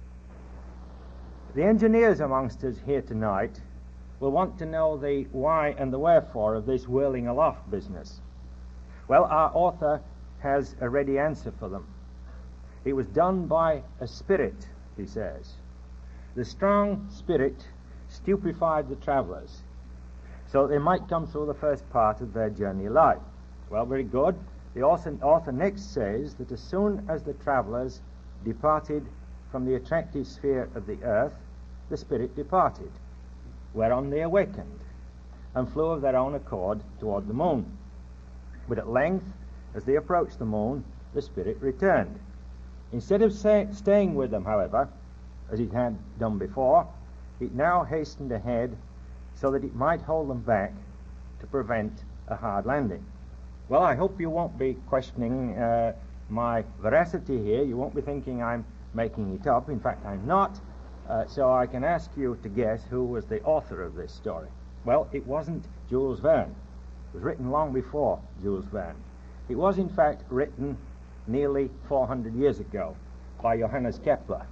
I: The engineers amongst us here tonight will want to know the why and the wherefore of this whirling aloft business. Well, our author has a ready answer for them. It was done by a spirit, he says. The strong spirit stupefied the travelers so they might come through the first part of their journey alive. Well, very good. The author, author next says that as soon as the travelers departed from the attractive sphere of the earth, the spirit departed, whereon they awakened and flew of their own accord toward the moon. But at length, as they approached the moon, the spirit returned. Instead of say, staying with them, however, as it had done before, it now hastened ahead so that it might hold them back to prevent a hard landing. Well, I hope you won't be questioning uh, my veracity here. You won't be thinking I'm making it up. In fact, I'm not. Uh, so I can ask you to guess who was the author of this story. Well, it wasn't Jules Verne. It was written long before Jules Verne. It was, in fact, written nearly four hundred years ago by Johannes Kepler.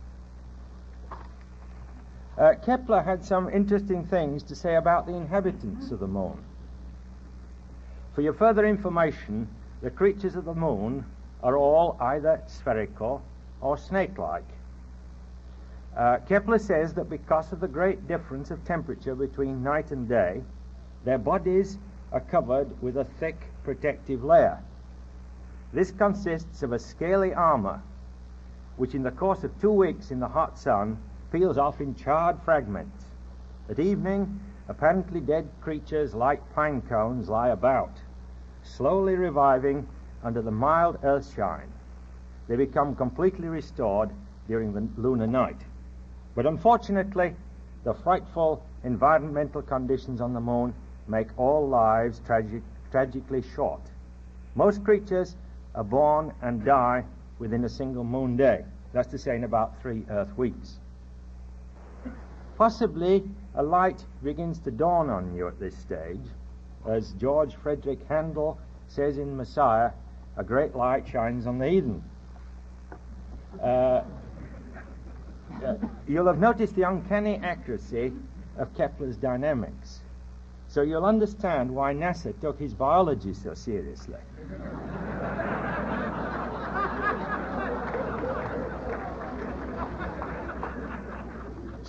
I: Uh, Kepler had some interesting things to say about the inhabitants of the moon. For your further information, the creatures of the moon are all either spherical or snake-like. Uh, Kepler says that because of the great difference of temperature between night and day, their bodies are covered with a thick protective layer. This consists of a scaly armor, which in the course of two weeks in the hot sun peels off in charred fragments. At evening, apparently dead creatures like pine cones lie about, slowly reviving under the mild earthshine. They become completely restored during the lunar night. But unfortunately, the frightful environmental conditions on the moon make all lives tragic, tragically short. Most creatures are born and die within a single moon day. That's to say, in about three Earth weeks. Possibly a light begins to dawn on you at this stage. As George Frederick Handel says in Messiah, a great light shines on the heathen. Uh, Uh, you'll have noticed the uncanny accuracy of Kepler's dynamics. So you'll understand why NASA took his biology so seriously.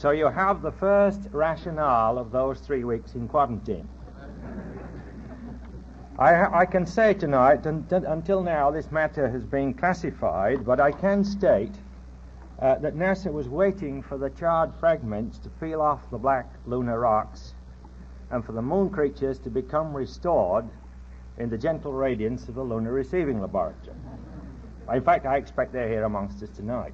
I: So you have the first rationale of those three weeks in quarantine. I, I can say tonight, and, until now this matter has been classified, but I can state uh, that NASA was waiting for the charred fragments to peel off the black lunar rocks and for the moon creatures to become restored in the gentle radiance of the Lunar Receiving Laboratory. In fact, I expect they're here amongst us tonight.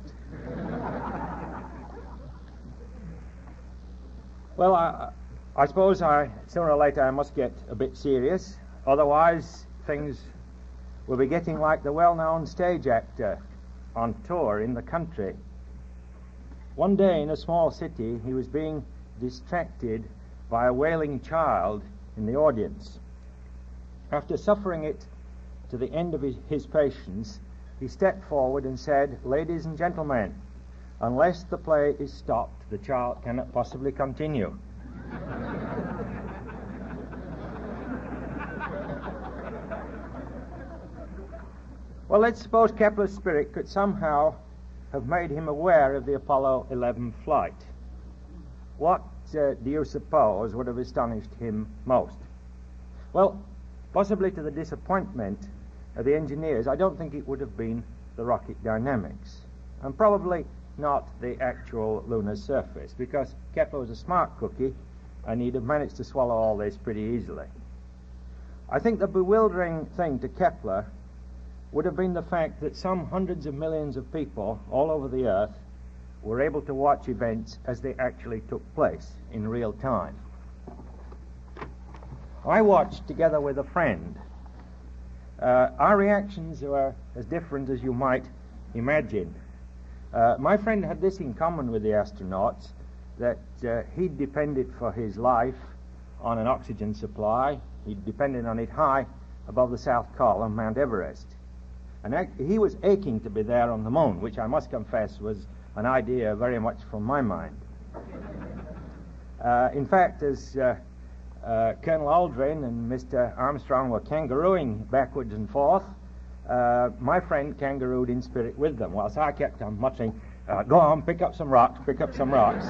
I: Well, I, I suppose I, sooner or later I must get a bit serious. Otherwise, things will be getting like the well-known stage actor on tour in the country. One day in a small city, he was being distracted by a wailing child in the audience. After suffering it to the end of his, his patience, he stepped forward and said, "Ladies and gentlemen, unless the play is stopped, the child cannot possibly continue." Well, let's suppose Kepler's spirit could somehow have made him aware of the Apollo eleven flight. What uh, do you suppose would have astonished him most? Well, possibly to the disappointment of the engineers, I don't think it would have been the rocket dynamics, and probably not the actual lunar surface, because Kepler was a smart cookie and he'd have managed to swallow all this pretty easily. I think the bewildering thing to Kepler would have been the fact that some hundreds of millions of people all over the Earth were able to watch events as they actually took place in real time. I watched together with a friend. Uh, our reactions were as different as you might imagine. Uh, my friend had this in common with the astronauts, that uh, he depended for his life on an oxygen supply. He depended on it high above the South Column, Mount Everest. And ac- he was aching to be there on the moon, which I must confess was an idea very much from my mind. Uh, in fact, as uh, uh, Colonel Aldrin and Mister Armstrong were kangarooing backwards and forth, uh, my friend kangarooed in spirit with them, whilst I kept on muttering, uh, "Go on, pick up some rocks, pick up some rocks."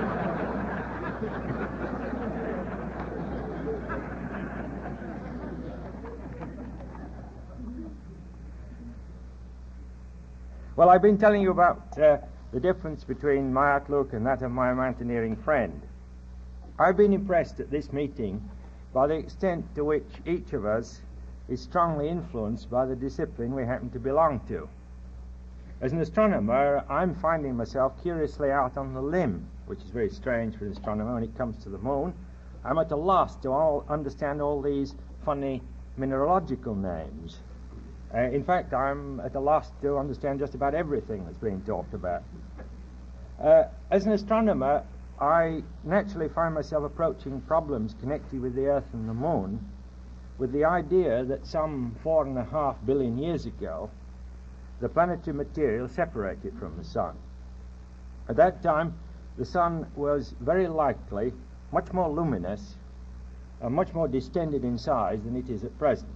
I: Well, I've been telling you about uh, the difference between my outlook and that of my mountaineering friend. I've been impressed at this meeting by the extent to which each of us is strongly influenced by the discipline we happen to belong to. As an astronomer, I'm finding myself curiously out on the limb, which is very strange for an astronomer when it comes to the moon. I'm at a loss to all understand all these funny mineralogical names. Uh, in fact, I'm at a loss to understand just about everything that's being talked about. Uh, as an astronomer, I naturally find myself approaching problems connected with the Earth and the Moon with the idea that some four and a half billion years ago, the planetary material separated from the Sun. At that time, the Sun was very likely much more luminous and much more distended in size than it is at present.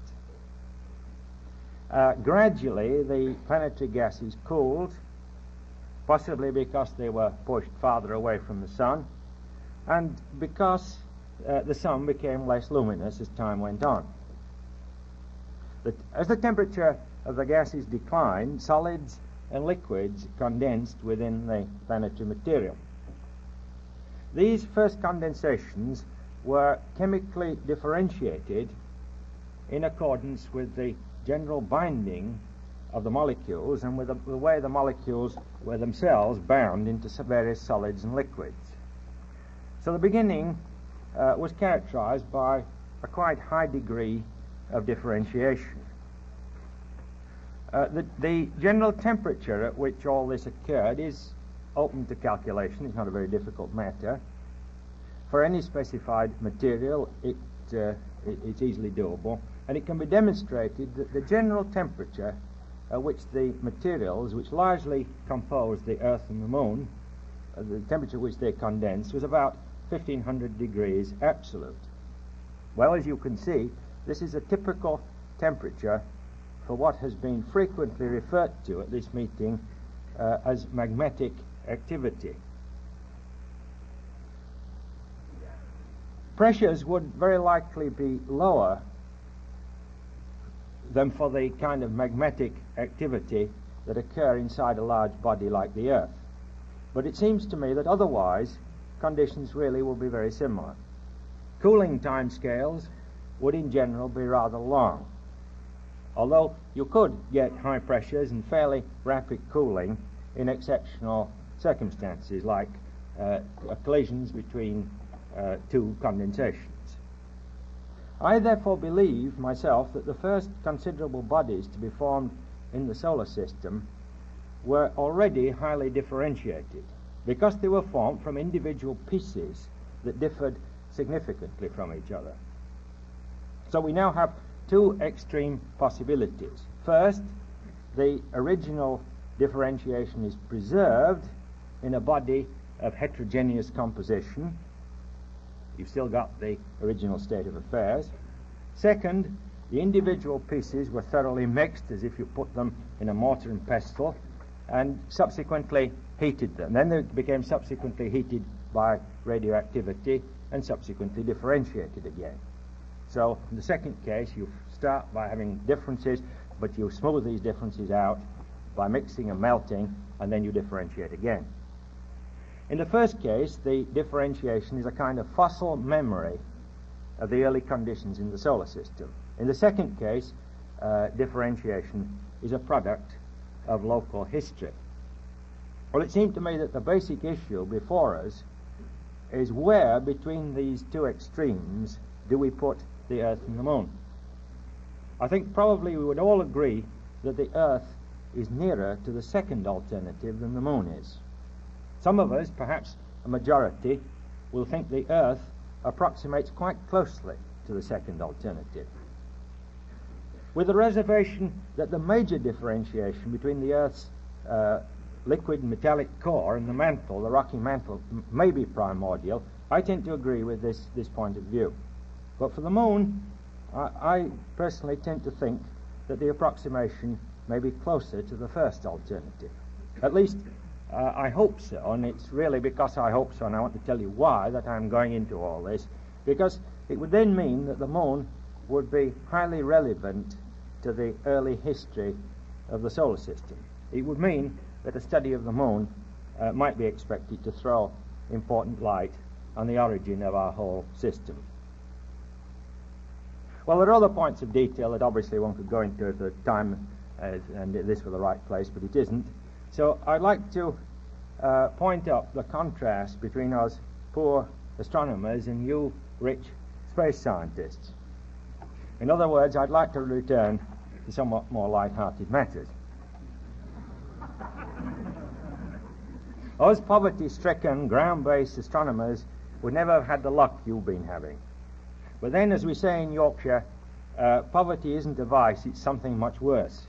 I: Uh, gradually, the planetary gases cooled, possibly because they were pushed farther away from the Sun, and because uh, the Sun became less luminous as time went on. But as the temperature of the gases declined, solids and liquids condensed within the planetary material. These first condensations were chemically differentiated in accordance with the general binding of the molecules and with the, the way the molecules were themselves bound into various solids and liquids. So the beginning uh, was characterized by a quite high degree of differentiation. Uh, the, the general temperature at which all this occurred is open to calculation. It's not a very difficult matter. For any specified material, it, uh, it, it's easily doable. And it can be demonstrated that the general temperature at which the materials, which largely compose the Earth and the Moon, uh, the temperature at which they condensed, was about fifteen hundred degrees absolute. Well, as you can see, this is a typical temperature for what has been frequently referred to at this meeting uh, as magmatic activity. pressures would very likely be lower than for the kind of magmatic activity that occur inside a large body like the Earth. But it seems to me that otherwise conditions really will be very similar. Cooling timescales would in general be rather long, although you could get high pressures and fairly rapid cooling in exceptional circumstances like uh, collisions between uh, two condensations. I therefore believe myself that the first considerable bodies to be formed in the solar system were already highly differentiated because they were formed from individual pieces that differed significantly from each other. So we now have two extreme possibilities. First, the original differentiation is preserved in a body of heterogeneous composition. You've still got the original state of affairs. Second, the individual pieces were thoroughly mixed as if you put them in a mortar and pestle and subsequently heated them. Then they became subsequently heated by radioactivity and subsequently differentiated again. So in the second case, you start by having differences, but you smooth these differences out by mixing and melting, and then you differentiate again. In the first case, the differentiation is a kind of fossil memory of the early conditions in the solar system. In the second case, uh, differentiation is a product of local history. Well, it seemed to me that the basic issue before us is where between these two extremes do we put the Earth and the Moon. I think probably we would all agree that the Earth is nearer to the second alternative than the Moon is. Some of us, perhaps a majority, will think the Earth approximates quite closely to the second alternative, with the reservation that the major differentiation between the Earth's uh, liquid metallic core and the mantle, the rocky mantle, m- may be primordial. I tend to agree with this, this point of view. But for the Moon, I, I personally tend to think that the approximation may be closer to the first alternative. At least uh, I hope so, and it's really because I hope so, and I want to tell you why, that I'm going into all this, because it would then mean that the Moon would be highly relevant to the early history of the solar system. It would mean that a study of the Moon uh, might be expected to throw important light on the origin of our whole system. Well, there are other points of detail that obviously one could go into at the time, uh, and this were the right place, but it isn't. So I'd like to uh, point out the contrast between us poor astronomers and you rich space scientists. In other words, I'd like to return to somewhat more light-hearted matters. Us poverty-stricken, ground-based astronomers would never have had the luck you've been having. But then, as we say in Yorkshire, uh, poverty isn't a vice, it's something much worse.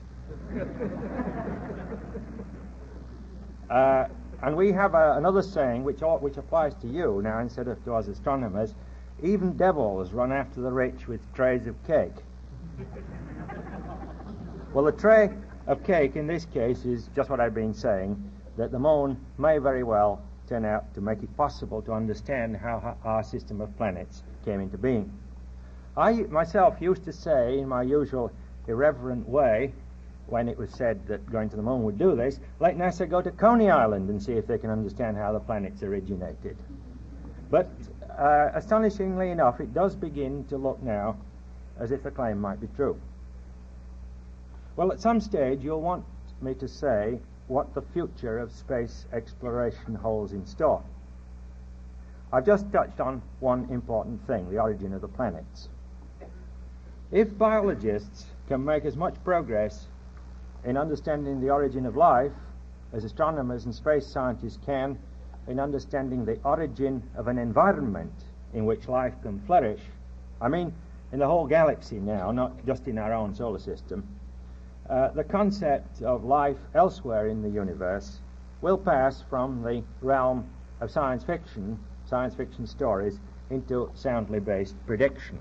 I: uh, and we have a, another saying which, ought, which applies to you now instead of to us astronomers: even devils run after the rich with trays of cake. Well, the tray of cake in this case is just what I've been saying, that the Moon may very well turn out to make it possible to understand how our system of planets came into being. I myself used to say, in my usual irreverent way, when it was said that going to the Moon would do this, let NASA go to Coney Island and see if they can understand how the planets originated. But uh, astonishingly enough, it does begin to look now as if the claim might be true. Well, at some stage you'll want me to say what the future of space exploration holds in store. I've just touched on one important thing, the origin of the planets. If biologists can make as much progress in understanding the origin of life as astronomers and space scientists can in understanding the origin of an environment in which life can flourish, I mean in the whole galaxy now, not just in our own solar system, uh, the concept of life elsewhere in the universe will pass from the realm of science fiction, science fiction stories, into soundly based prediction.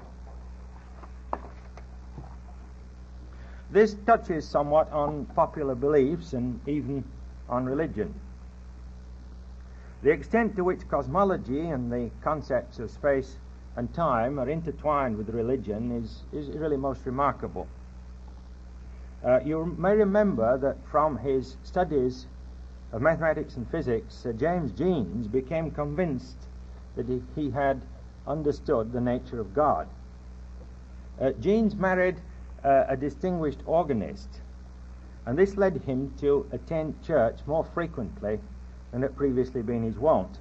I: This touches somewhat on popular beliefs and even on religion. The extent to which cosmology and the concepts of space and time are intertwined with religion is, is really most remarkable. Uh, you may remember that from his studies of mathematics and physics, uh, James Jeans became convinced that he, he had understood the nature of God. Uh, Jeans married uh, a distinguished organist, and this led him to attend church more frequently than had previously been his wont.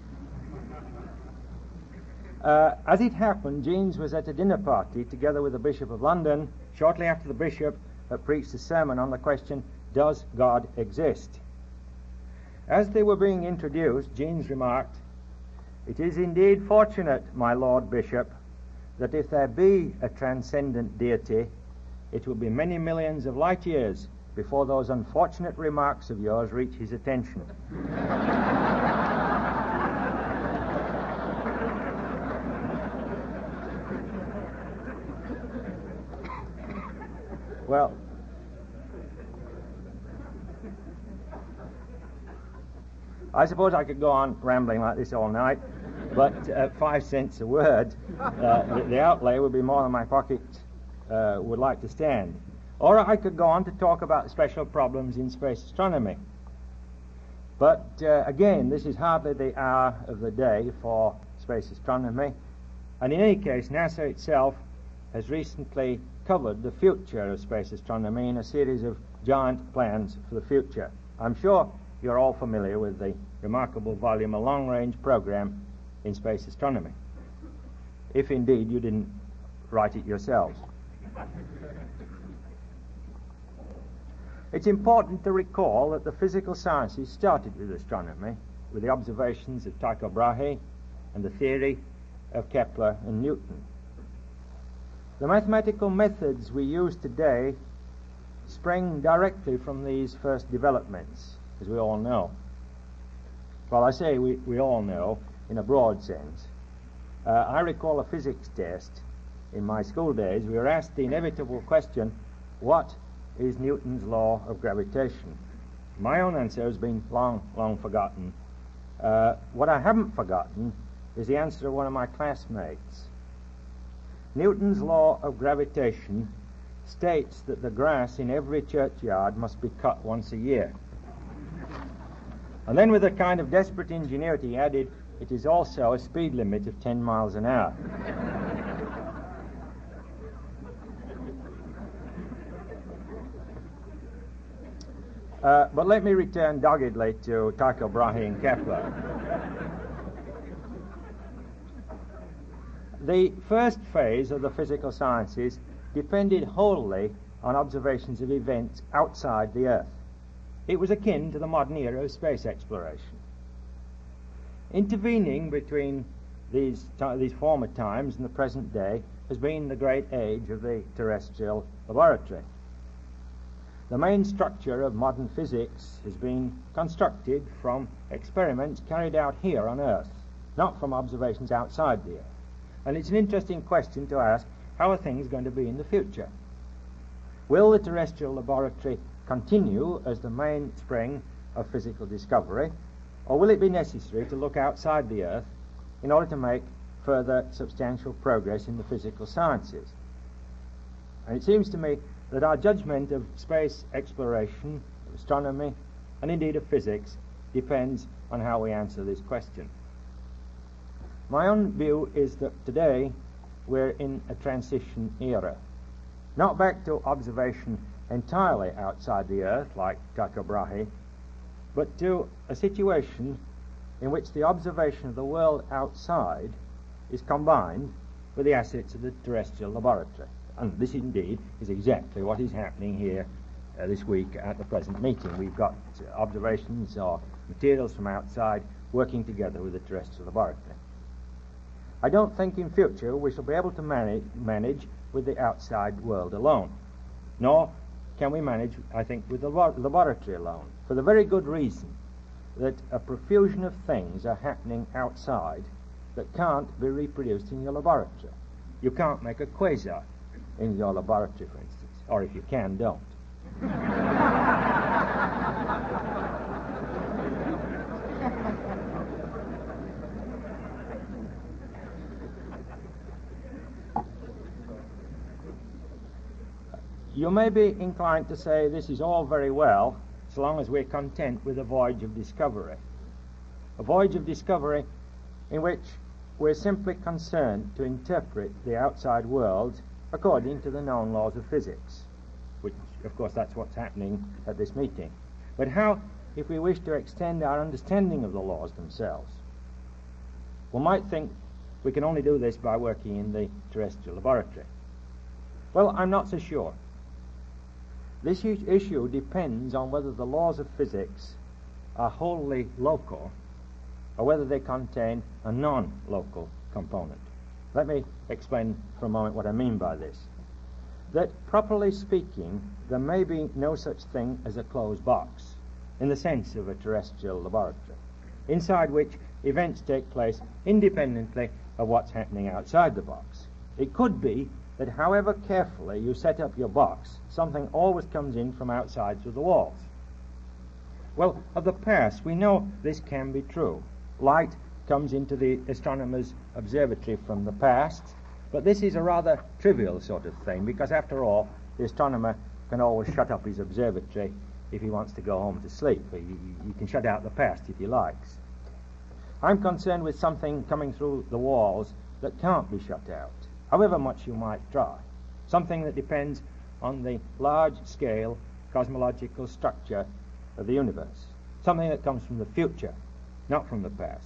I: Uh, as it happened, Jeans was at a dinner party together with the Bishop of London shortly after the Bishop had preached a sermon on the question, "Does God exist?" As they were being introduced, Jeans remarked, "It is indeed fortunate, my Lord Bishop, that if there be a transcendent deity, it will be many millions of light years before those unfortunate remarks of yours reach his attention." Well, I suppose I could go on rambling like this all night, but at five cents a word, uh, the, the outlay would be more than my pocket uh, would like to stand. Or I could go on to talk about special problems in space astronomy. But uh, again, this is hardly the hour of the day for space astronomy. And in any case, NASA itself has recently covered the future of space astronomy in a series of giant plans for the future. I'm sure you're all familiar with the remarkable volume, A Long-Range Program in Space Astronomy, if indeed you didn't write it yourselves. It's important to recall that the physical sciences started with astronomy, with the observations of Tycho Brahe and the theory of Kepler and Newton. The mathematical methods we use today spring directly from these first developments, as we all know. Well, I say we, we all know in a broad sense. Uh, I recall a physics test in my school days. We were asked the inevitable question, what is Newton's law of gravitation? My own answer has been long, long forgotten. Uh, what I haven't forgotten is the answer of one of my classmates. Newton's law of gravitation states that the grass in every churchyard must be cut once a year. And then with a kind of desperate ingenuity added, it is also a speed limit of ten miles an hour. Uh, but let me return doggedly to Tycho Brahe and Kepler. The first phase of the physical sciences depended wholly on observations of events outside the Earth. It was akin to the modern era of space exploration. Intervening between these, t- these former times and the present day has been the great age of the terrestrial laboratory. The main structure of modern physics has been constructed from experiments carried out here on Earth, not from observations outside the Earth. And it's an interesting question to ask, how are things going to be in the future? Will the terrestrial laboratory continue as the mainspring of physical discovery, or will it be necessary to look outside the Earth in order to make further substantial progress in the physical sciences? And it seems to me that our judgment of space exploration, of astronomy, and indeed of physics depends on how we answer this question. My own view is that today we're in a transition era, not back to observation entirely outside the Earth, like Tycho Brahe, but to a situation in which the observation of the world outside is combined with the assets of the terrestrial laboratory. And this indeed is exactly what is happening here uh, this week at the present meeting. We've got uh, observations or materials from outside working together with the terrestrial laboratory. I don't think in future we shall be able to manage, manage with the outside world alone, nor can we manage, I think, with the lab- laboratory alone, for the very good reason that a profusion of things are happening outside that can't be reproduced in your laboratory. You can't make a quasar in your laboratory, for instance, or if you can, don't. You may be inclined to say this is all very well so long as we're content with a voyage of discovery. A voyage of discovery in which we're simply concerned to interpret the outside world according to the known laws of physics, which, of course, that's what's happening at this meeting. But how if we wish to extend our understanding of the laws themselves? We might think we can only do this by working in the terrestrial laboratory. Well, I'm not so sure. This issue depends on whether the laws of physics are wholly local or whether they contain a non-local component. Let me explain for a moment what I mean by this. That, properly speaking, there may be no such thing as a closed box in the sense of a terrestrial laboratory, inside which events take place independently of what's happening outside the box. It could be that however carefully you set up your box, something always comes in from outside through the walls. Well, of the past, we know this can be true. Light comes into the astronomer's observatory from the past, but this is a rather trivial sort of thing, because after all, the astronomer can always shut up his observatory if he wants to go home to sleep. He, he can shut out the past if he likes. I'm concerned with something coming through the walls that can't be shut out, however much you might try. Something that depends on the large-scale cosmological structure of the universe. Something that comes from the future, not from the past.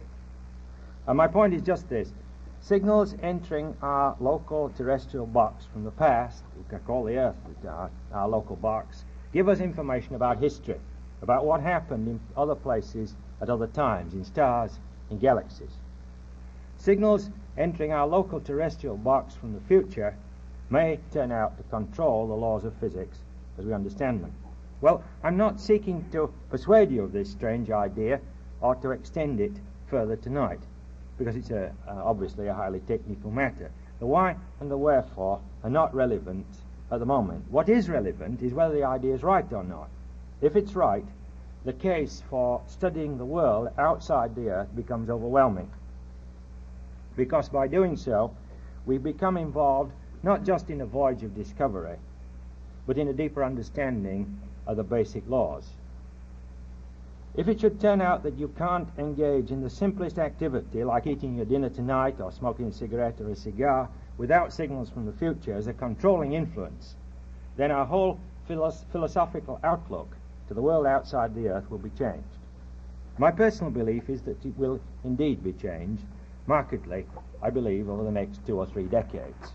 I: And my point is just this. Signals entering our local terrestrial box from the past, we can call the Earth our, our local box, give us information about history, about what happened in other places at other times, in stars, in galaxies. Signals entering our local terrestrial box from the future may turn out to control the laws of physics as we understand them. Well, I'm not seeking to persuade you of this strange idea or to extend it further tonight, because it's a, uh, obviously a highly technical matter. The why and the wherefore are not relevant at the moment. What is relevant is whether the idea is right or not. If it's right, the case for studying the world outside the Earth becomes overwhelming, because by doing so, we become involved not just in a voyage of discovery, but in a deeper understanding of the basic laws. If it should turn out that you can't engage in the simplest activity, like eating your dinner tonight or smoking a cigarette or a cigar, without signals from the future as a controlling influence, then our whole philosoph- philosophical outlook to the world outside the Earth will be changed. My personal belief is that it will indeed be changed, markedly, I believe, over the next two or three decades.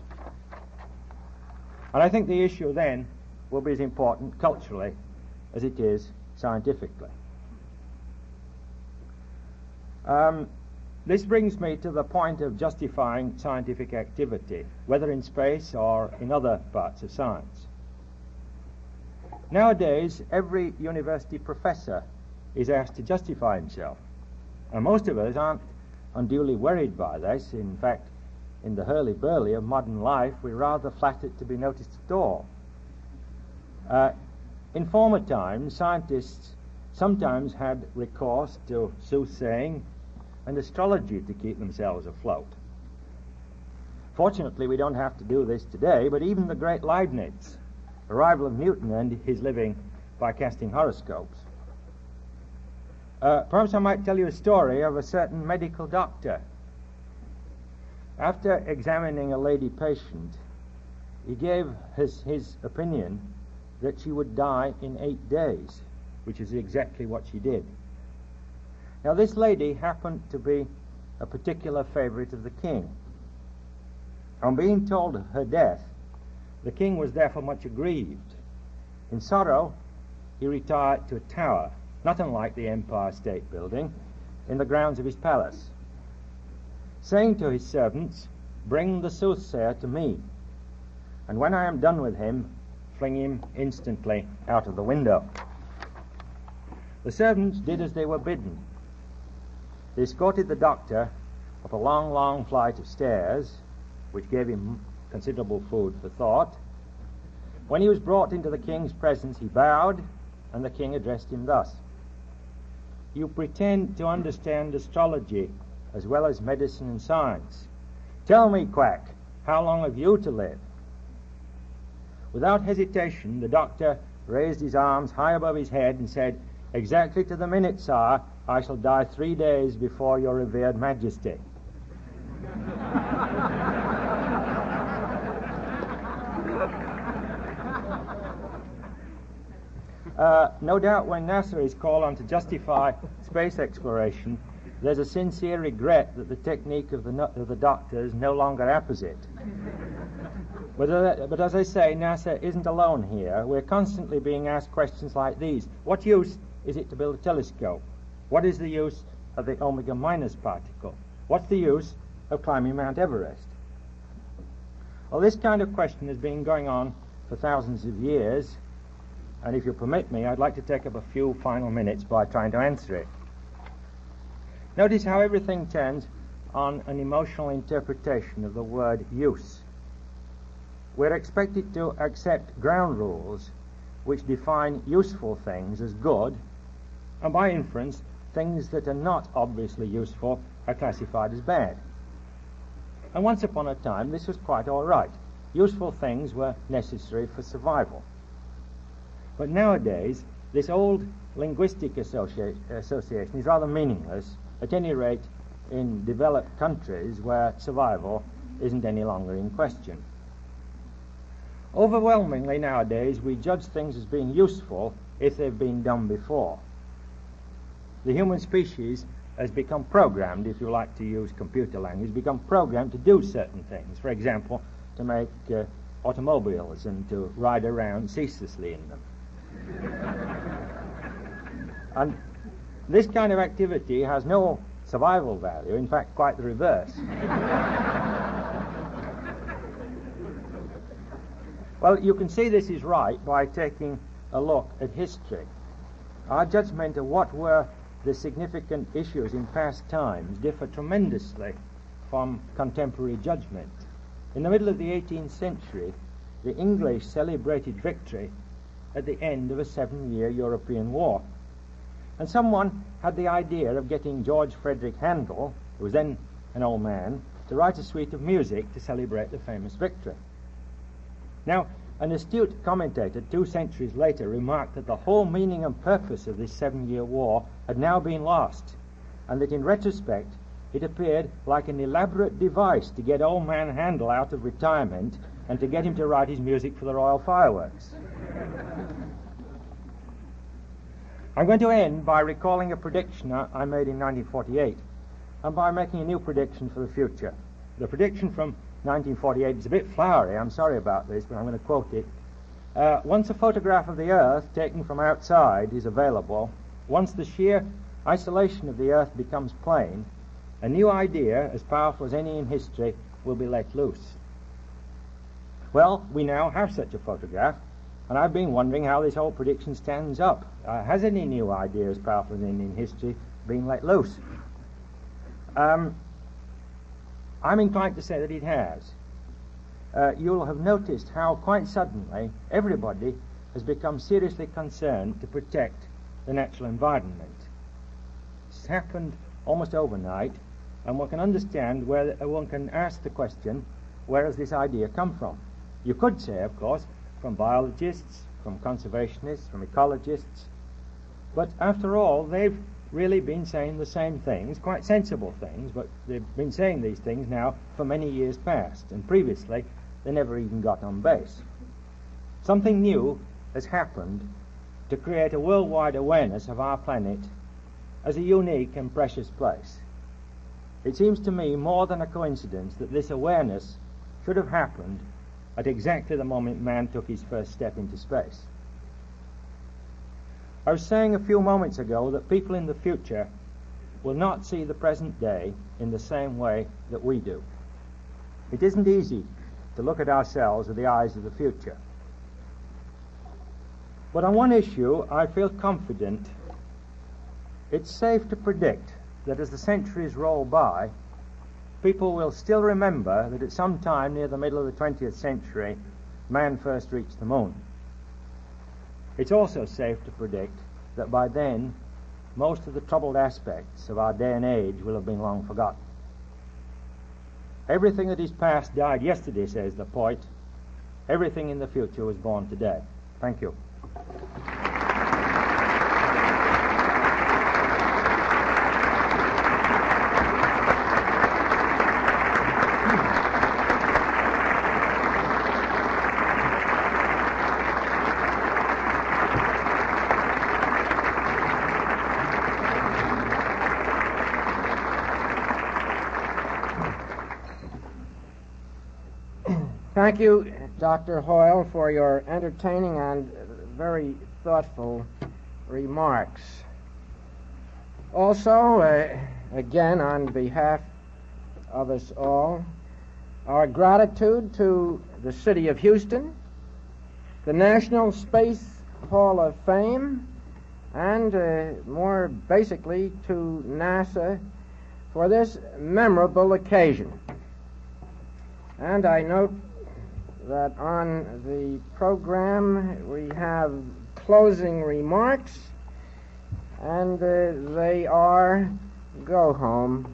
I: And I think the issue then will be as important culturally as it is scientifically. Um, this brings me to the point of justifying scientific activity, whether in space or in other parts of science. Nowadays, every university professor is asked to justify himself, and most of us aren't unduly worried by this. In fact, in the hurly-burly of modern life, we're rather flattered to be noticed at all. Uh, in former times, scientists sometimes had recourse to soothsaying and astrology to keep themselves afloat. Fortunately, we don't have to do this today, but even the great Leibniz, a rival of Newton, earned his living by casting horoscopes. Uh, perhaps I might tell you a story of a certain medical doctor. After examining a lady patient, he gave his, his opinion that she would die in eight days, which is exactly what she did. Now, this lady happened to be a particular favorite of the king. On being told of her death, the king was therefore much aggrieved. In sorrow, he retired to a tower, not unlike the Empire State Building, in the grounds of his palace, saying to his servants, "Bring the soothsayer to me, and when I am done with him, fling him instantly out of the window." The servants did as they were bidden. They escorted the doctor up a long, long flight of stairs, which gave him considerable food for thought. When he was brought into the king's presence, he bowed, and the king addressed him thus: "You pretend to understand astrology as well as medicine and science. Tell me, quack, how long have you to live?" Without hesitation, the doctor raised his arms high above his head and said, "Exactly to the minute, sir, I shall die three days before your revered majesty." Uh, no doubt when NASA is called on to justify space exploration, there's a sincere regret that the technique of the, no- of the doctors no longer apposite. But, uh, but as I say, NASA isn't alone here. We're constantly being asked questions like these. What use is it to build a telescope? What is the use of the Omega minus particle? What's the use of climbing Mount Everest? Well, this kind of question has been going on for thousands of years, and if you permit me, I'd like to take up a few final minutes by trying to answer it. Notice how everything turns on an emotional interpretation of the word use. We're expected to accept ground rules which define useful things as good, and by inference, things that are not obviously useful are classified as bad. And once upon a time, this was quite all right. Useful things were necessary for survival. But nowadays, this old linguistic associa- association is rather meaningless, at any rate in developed countries where survival isn't any longer in question. Overwhelmingly nowadays, we judge things as being useful if they've been done before. The human species has become programmed, if you like to use computer language, become programmed to do certain things. For example, to make uh, automobiles and to ride around ceaselessly in them. And this kind of activity has no survival value, in fact quite the reverse. Well, you can see this is right by taking a look at history. Our judgment of what were the significant issues in past times differ tremendously from contemporary judgment. In the middle of the eighteenth century, the English celebrated victory at the end of a seven-year European war. And someone had the idea of getting George Frederick Handel, who was then an old man, to write a suite of music to celebrate the famous victory. Now, an astute commentator two centuries later remarked that the whole meaning and purpose of this seven-year war had now been lost, and that in retrospect it appeared like an elaborate device to get old man Handel out of retirement and to get him to write his music for the royal fireworks. I'm going to end by recalling a prediction I made in nineteen forty-eight, and by making a new prediction for the future. The prediction from nineteen forty-eight is a bit flowery, I'm sorry about this, but I'm going to quote it. Uh, once a photograph of the Earth taken from outside is available, once the sheer isolation of the Earth becomes plain, a new idea, as powerful as any in history, will be let loose. Well, we now have such a photograph, and I've been wondering how this whole prediction stands up. Uh, has any new idea as powerful as any in history been let loose? Um, I'm inclined to say that it has. Uh, you'll have noticed how quite suddenly everybody has become seriously concerned to protect the natural environment. It's happened almost overnight, and one can understand where uh, one can ask the question, where has this idea come from? You could say, of course, from biologists, from conservationists, from ecologists, but after all, they've really been saying the same things, quite sensible things, but they've been saying these things now for many years past, and previously they never even got on base. Something new has happened to create a worldwide awareness of our planet as a unique and precious place. It seems to me more than a coincidence that this awareness should have happened at exactly the moment man took his first step into space. I was saying a few moments ago that people in the future will not see the present day in the same way that we do. It isn't easy to look at ourselves with the eyes of the future. But on one issue, I feel confident. It's safe to predict that as the centuries roll by, people will still remember that at some time near the middle of the twentieth century, man first reached the moon. It's also safe to predict that by then, most of the troubled aspects of our day and age will have been long forgotten. Everything that is past died yesterday, says the poet, Everything in the future was born today. Thank you.
D: Thank you, Doctor Hoyle, for your entertaining and very thoughtful remarks. Also, uh, again, on behalf of us all, our gratitude to the City of Houston, the National Space Hall of Fame, and uh, more basically to NASA for this memorable occasion. And I note that on the program we have closing remarks, and uh, they are go home.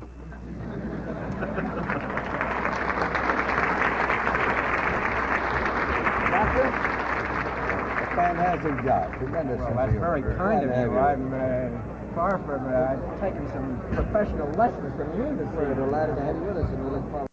D: Doctor?
B: A fantastic job. Tremendous.
D: Well, that's very kind of you. I'm uh, far from uh, taking some professional lessons from you this
B: We're
D: evening.
B: delighted to have you with us, and we look forward